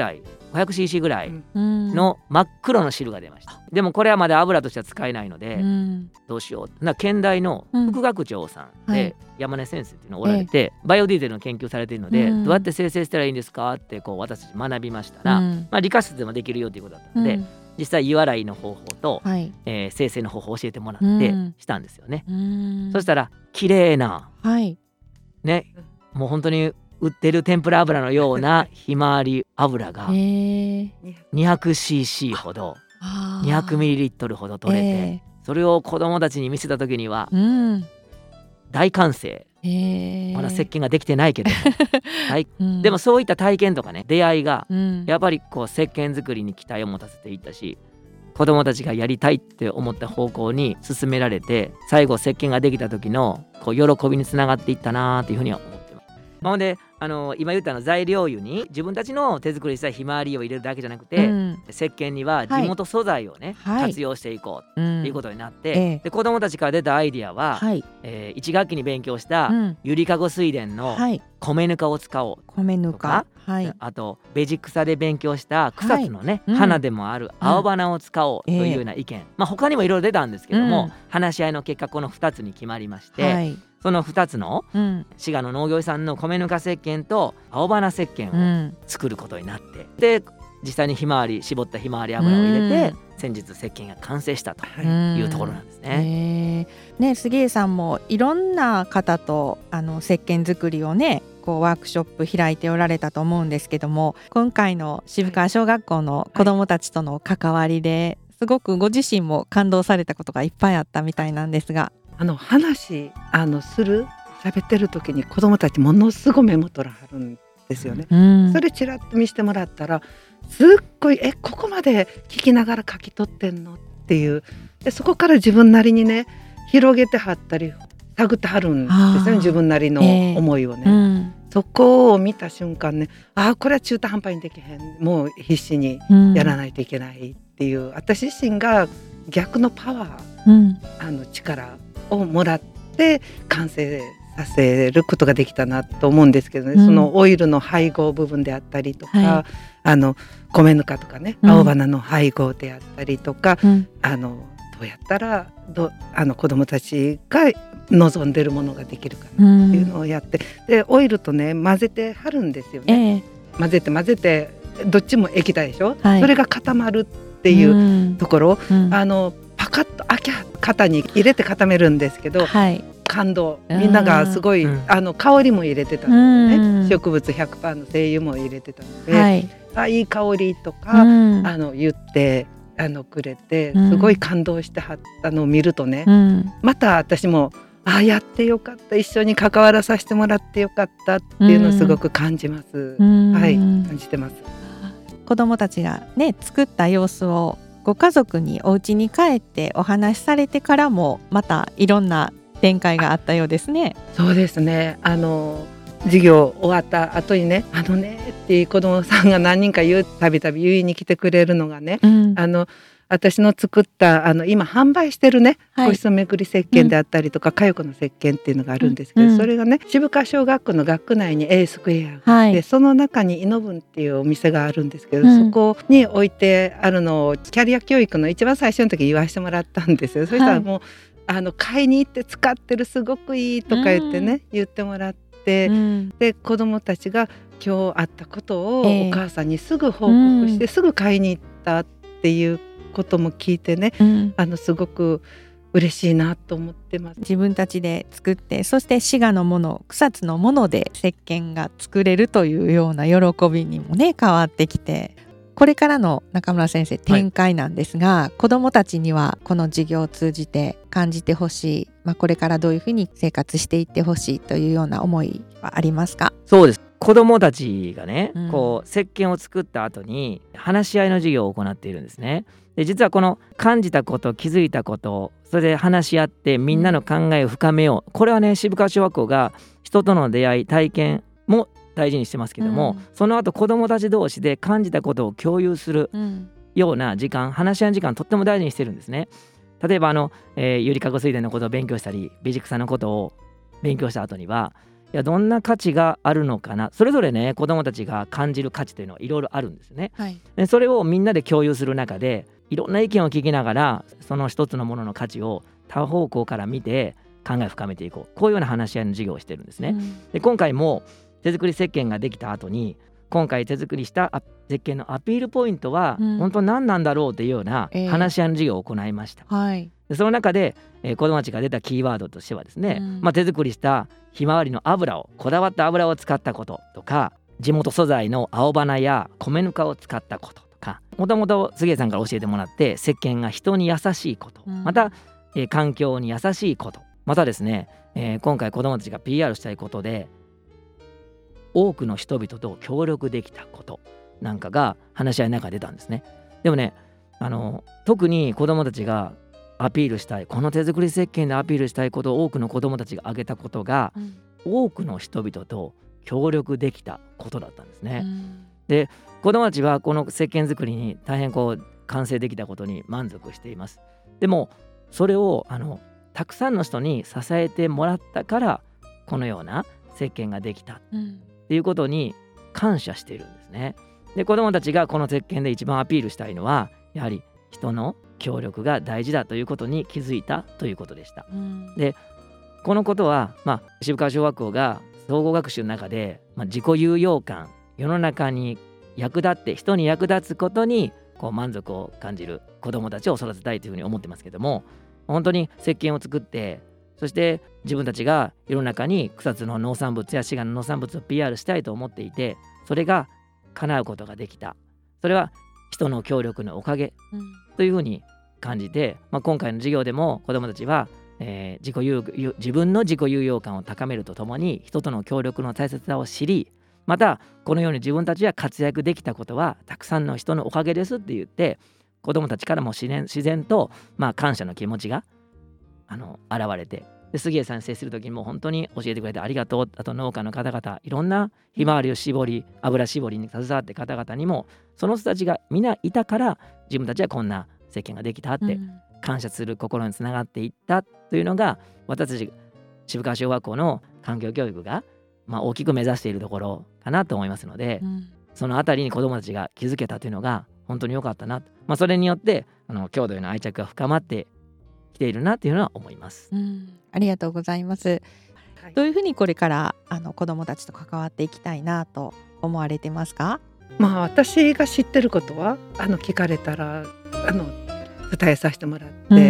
ごひゃくシーシー ぐらいの真っ黒の汁が出ました。でもこれはまだ油としては使えないので、うん、どうしような県大の副学長さんで、うんはい、山根先生っていうのがおられて、えー、バイオディーゼルの研究されているので、うん、どうやって生成したらいいんですかってこう私たち学びましたら、うんまあ、理科室でもできるよということだったので、うん、実際湯洗いの方法と、はいえー、生成の方法を教えてもらってしたんですよね、うん、そしたら綺麗な、はいね、もう本当に売ってる天ぷら油のようなひまわり油が にひゃくシーシー ほど にひゃくミリリットル ほど取れて、それを子どもたちに見せた時には大歓声、まだ石鹸ができてないけどもでもそういった体験とかね出会いがやっぱりこう石鹸作りに期待を持たせていったし、子どもたちがやりたいって思った方向に進められて、最後石鹸ができた時のこう喜びにつながっていったなというふうには思ってます。なのであの今言ったの材料油に自分たちの手作りしたひまわりを入れるだけじゃなくて、うん、石鹸には地元素材をね、はい、活用していこうということになって、うんえー、で子どもたちから出たアイディアは、はいえー、いち学期に勉強したゆりかご水田の米ぬかを使おうとか、米ぬか、はい、あとベジ草で勉強した草津のね、はい、花でもある青花を使おうというような意見、うんまあ、他にもいろいろ出たんですけども、うん、話し合いの結果このふたつに決まりまして、はいそのふたつの滋賀の農業遺産の米ぬか石鹸と青花石鹸を作ることになって、うん、で実際にひまわり絞ったひまわり油を入れて、うん、先日石鹸が完成したというところなんですね。 うん、ね杉江さんもいろんな方とあの石鹸作りをねこうワークショップ開いておられたと思うんですけども、今回の渋川小学校の子どもたちとの関わりですごくご自身も感動されたことがいっぱいあったみたいなんですが、 あの話あのする喋ってる時に子どもたちものすごいメモ取らはるんですよね、うん、それちらっと見せてもらったらすっごいえここまで聞きながら書き取ってんのっていう、でそこから自分なりにね広げてはったり探ってはるんですよね、自分なりの思いをね、えーうん、そこを見た瞬間ね、あこれは中途半端にできへん、もう必死にやらないといけないっていう、うん、私自身が逆のパワー、うん、あの力をもらって完成させることができたなと思うんですけどね、うん、そのオイルの配合部分であったりとか、はい、あの米ぬかとかね、うん、青花の配合であったりとか、うん、あのどうやったらどあの子どもたちが望んでるものができるかなっていうのをやって、うん、でオイルとね混ぜてはるんですよね、えー、混ぜて混ぜてどっちも液体でしょ、はい、それが固まるっていうところ、うんうん、あのパカッとあきゃ型に入れて固めるんですけど、はい、感動、みんながすごい、うん、あの香りも入れてたのでね、うん、植物 ひゃくパーセント の精油も入れてたので、はい、あいい香りとか、うん、あの言ってあのくれてすごい感動してはったのを見るとね、うん、また私もあやってよかった、一緒に関わらさせてもらってよかったっていうのをすごく感じます、うん、はい感じてます。 子どもたちがね作った様子をご家族にお家に帰ってお話しされてからもまたいろんな展開があったようですね。 そうですね、あの授業終わった後にねあのねっていう子どもさんが何人か言うたびたび言いに来てくれるのがね、うん、あの私の作ったあの今販売してるね、はい、個室めくり石鹸であったりとか、うん、かよこの石鹸っていうのがあるんですけど、うん、それがね渋川小学校の学区内に A スクエアがあって、はい、その中にイノブンっていうお店があるんですけど、うん、そこに置いてあるのをキャリア教育の一番最初の時言わせてもらったんですよ。そしたらもう、はい、あの買いに行って使ってるすごくいいとか言ってね、うん、言ってもらって、うん、で子どもたちが今日あったことをお母さんにすぐ報告して、えー、すぐ買いに行ったっていうことも聞いてね、うん、あのすごく嬉しいなと思ってます。 自分たちで作って、そして滋賀のもの、草津のもので石鹸が作れるというような喜びにもね変わってきて、これからの中村先生展開なんですが、はい、子どもたちにはこの授業を通じて感じてほしい、まあ、これからどういうふうに生活していってほしいというような思いはありますか？ そうです、子どもたちがね、うん、こう石鹸を作った後に話し合いの授業を行っているんですね。で実はこの感じたこと、気づいたこと、それで話し合ってみんなの考えを深めよう、これはね渋川小学校が人との出会い、体験も大事にしてますけども、うん、その後子どもたち同士で感じたことを共有するような時間、話し合いの時間とっても大事にしてるんですね。例えばあの、えー、ゆりかご水田のことを勉強したり、ベジクサのことを勉強した後にはいやどんな価値があるのかな、それぞれね子どもたちが感じる価値というのはいろいろあるんですね、はい、でそれをみんなで共有する中でいろんな意見を聞きながらその一つのものの価値を多方向から見て考えを深めていこう、こういうような話し合いの授業をしてるんですね、うん、で今回も手作り石鹸ができた後に今回手作りした石鹸のアピールポイントは本当何なんだろうというような話し合いの授業を行いました、えーはい、でその中で、えー、子どもたちが出たキーワードとしてはですね、うんまあ、手作りしたひまわりの油をこだわった油を使ったこととか、地元素材の青花や米ぬかを使ったこととか、もともと杉江さんから教えてもらって石鹸が人に優しいこと、うん、また、えー、環境に優しいこと、またですね、えー、今回子どもたちが ピーアール したいことで多くの人々と協力できたことなんかが話し合いの中で出たんですね。でもね、あの特に子どもたちがアピールしたい、この手作り石鹸でアピールしたいことを多くの子どもたちが挙げたことが、うん、多くの人々と協力できたことだったんですね、うん、で子どもたちはこの石鹸作りに大変こう完成できたことに満足しています。でもそれをあのたくさんの人に支えてもらったからこのような石鹸ができたっていうことに感謝しているんですね。で子どもたちがこの石鹸で一番アピールしたいのはやはり人の協力が大事だということに気づいたということでした、うん、でこのことは、まあ、渋川小学校が総合学習の中で、まあ、自己有用感、世の中に役立って人に役立つことにこう満足を感じる子どもたちを育てたいというふうに思ってますけども、本当に石鹸を作ってそして自分たちが世の中に草津の農産物や滋賀の農産物を ピーアール したいと思っていて、それが叶うことができた、それは人の協力のおかげというふうに感じて、まあ、今回の授業でも子どもたちは、えー、自己有自分の自己有用感を高めるとともに人との協力の大切さを知り、またこのように自分たちが活躍できたことはたくさんの人のおかげですって言って子どもたちからも自然、自然と、まあ、感謝の気持ちがあの現れて、で杉江さんに接する時にも本当に教えてくれてありがとう、あと農家の方々いろんなひまわりを絞り油絞りに携わって方々にもその人たちがみんないたから自分たちはこんな石鹸ができたって感謝する心につながっていったというのが、私たち渋川小学校の環境教育が、まあ、大きく目指しているところかなと思いますので、うん、そのあたりに子どもたちが気づけたというのが本当に良かったな、まあ、それによってあの郷土への愛着が深まってきているなというのは思います、 うん、ありがとうございます、はい、どういうふうにこれからあの子どもたちと関わっていきたいなと思われてますか？ まあ私が知ってることはあの聞かれたらあの伝えさせてもらって、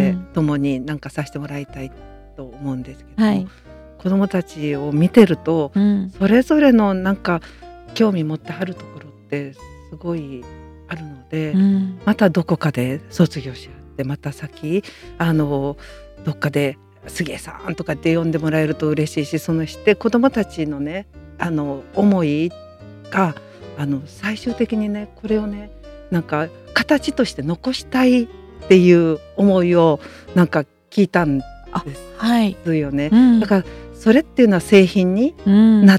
うん、共に何かさせてもらいたいと思うんですけども、はい、子どもたちを見てると、うん、それぞれのなんか興味持ってはるところってすごいあるので、うん、またどこかで卒業し合ってまた先あのどっかで杉江さんとかって呼んでもらえると嬉しいし、そのして子どもたちのねあの思いがあの最終的にねこれをねなんか形として残したいっていう思いをなんか聞いたんですよね、はいうん、だからそれっていうのは製品になって、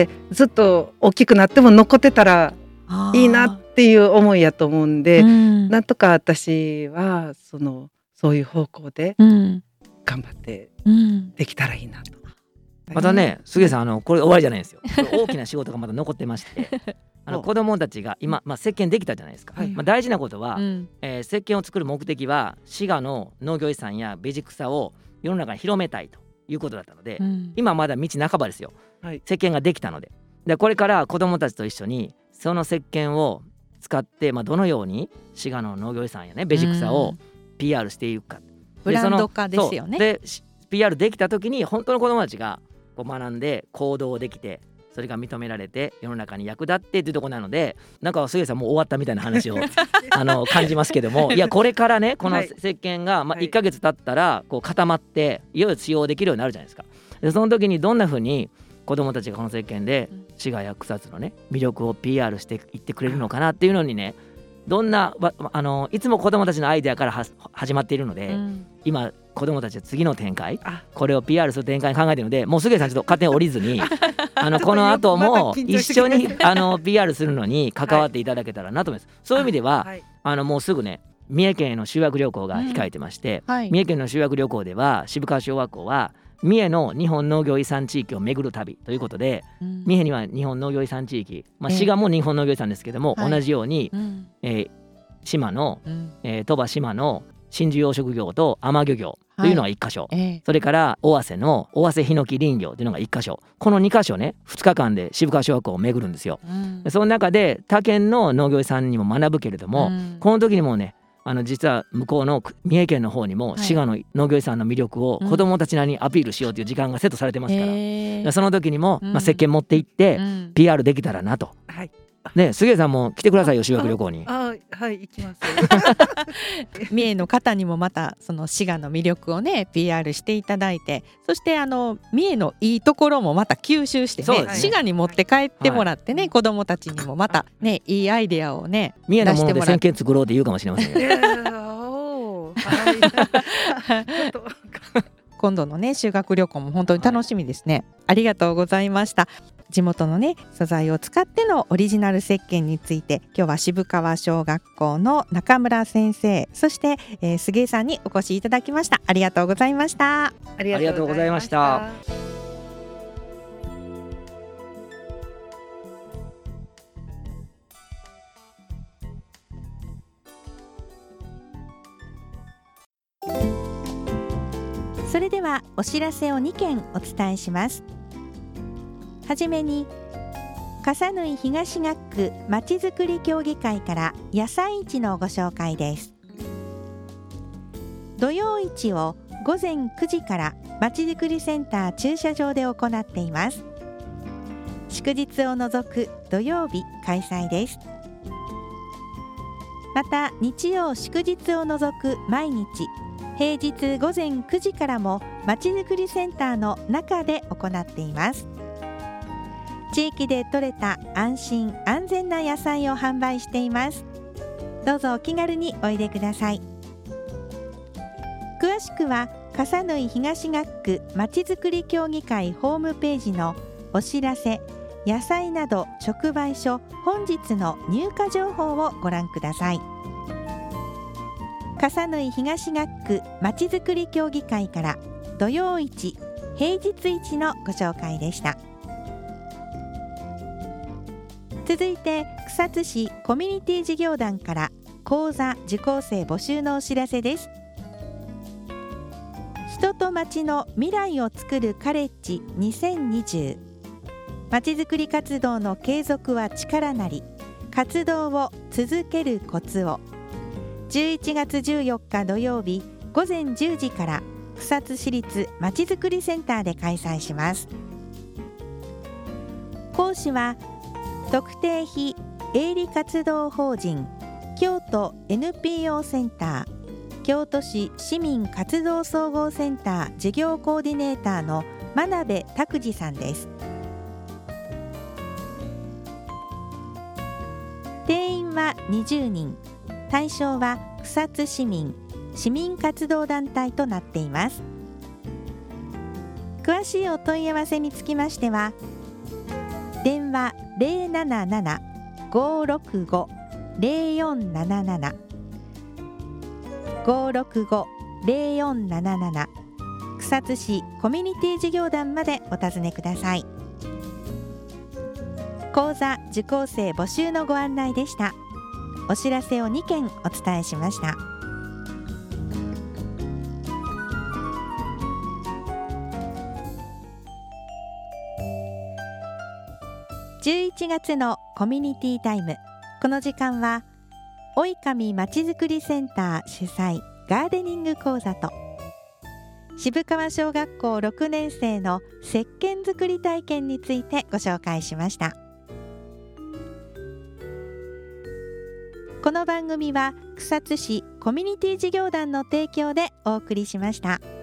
うん、ずっと大きくなっても残ってたらいいなっていう思いやと思うんで、うん、なんとか私はそのそういう方向で頑張ってできたらいいなと、 うん、またね杉江さんあのこれ終わりじゃないんですよ大きな仕事がまだ残ってましてあの子どもたちが今、まあ、石鹸できたじゃないですか、はいまあ、大事なことは、うんえー、石鹸を作る目的は滋賀の農業遺産やベジ草を世の中に広めたいということだったので、うん、今まだ道半ばですよ、はい、石鹸ができたので、でこれから子どもたちと一緒にその石鹸を使って、まあ、どのように滋賀の農業遺産やねベジ草を ピーアール していくか、うん、 ブランド化ですよね。 で ピーアール できた時に本当の子どもたちがこう学んで行動できてそれが認められて世の中に役立ってというところなので、なんか杉江さんもう終わったみたいな話をあの感じますけども、いやこれからねこの石鹸が、まあ、いっかげつ経ったらこう固まっていよいよ使用できるようになるじゃないですか。でその時にどんな風に子どもたちがこの石鹸で滋賀や草津のね魅力を ピーアール していってくれるのかなっていうのにね、どんなあのいつも子どもたちのアイデアからは始まっているので、うん、今子どもたちは次の展開これを ピーアール する展開に考えているので、もう杉江さんちょっと勝手に降りずにあのこの後も一緒にあの ピーアール するのに関わっていただけたらなと思います、はい、そういう意味では あ,、はい、あのもうすぐね三重県への修学旅行が控えてまして、うんはい、三重県の修学旅行では渋川小学校は三重の日本農業遺産地域を巡る旅ということで、うん、三重には日本農業遺産地域、まあ、滋賀も日本農業遺産ですけども、えー、同じように、はいえー、島の、うんえー、鳥羽島の真珠養殖業と海女漁業というのがいっかしょ、はいえー、それから尾鷲の尾鷲ヒノキ林業というのがいっかしょ、このにかしょねふつかかんで渋川小学校を巡るんですよ、うん、その中で他県の農業遺産にも学ぶけれども、うん、この時にもねあの実は向こうの三重県の方にも滋賀の農業遺産の魅力を子どもたちなりにアピールしようという時間がセットされてますから、うん、その時にも、まあ、石鹸持って行って、うん、ピーアール できたらなと、はいね、杉江さんも来てくださいよ、修学旅行に。 ああはい行きます三重の方にもまたその滋賀の魅力をね ピーアール していただいて、そしてあの三重のいいところもまた吸収してね、ね滋賀に持って帰ってもらってね、はい、子どもたちにもまたねいいアイデアをね三重のものでせんけん作ろうって言うかもしれませんよ今度のね修学旅行も本当に楽しみですね、はい、ありがとうございました。地元のね素材を使ってのオリジナル石鹸について今日は渋川小学校の中村先生、そして、えー、杉江さんにお越しいただきました。ありがとうございました。 ありがとうございました。 それではお知らせをにけんお伝えします。はじめに笠縫東学区まちづくり協議会から野菜市のご紹介です。土曜市をごぜんくじからまちづくりセンター駐車場で行っています。祝日を除く土曜日開催です。また日曜祝日を除く毎日平日ごぜんくじからもまちづくりセンターの中で行っています。地域で採れた安心安全な野菜を販売しています。どうぞお気軽においでください。詳しくは笠縫東学区まちづくり協議会ホームページのお知らせ、野菜など直売所本日の入荷情報をご覧ください。笠縫東学区まちづくり協議会から土曜市、平日市のご紹介でした。続いて草津市コミュニティ事業団から講座受講生募集のお知らせです。人と町の未来をつくるカレッジにせんにじゅう、まちづくり活動の継続は力なり、活動を続けるコツをじゅういちがつじゅうよっか土曜日ごぜんじゅうじから草津市立まちづくりセンターで開催します。講師は特定非営利活動法人京都 エヌピーオー センター、京都市市民活動総合センター事業コーディネーターの真鍋拓司さんです。定員はにじゅうにん、対象は草津市民市民活動団体となっています。詳しいお問い合わせにつきましては電話 ゼロなななな ごーろくご ゼロよんなななな ごーろくご ゼロよんなななな 草津市コミュニティ事業団までお尋ねください。講座受講生募集のご案内でした。お知らせをにけんお伝えしました。じゅういちがつのコミュニティタイム、この時間はおいかみまちづくりセンター主催ガーデニング講座と渋川小学校ろくねんせいの石鹸作り体験についてご紹介しました。この番組は草津市コミュニティ事業団の提供でお送りしました。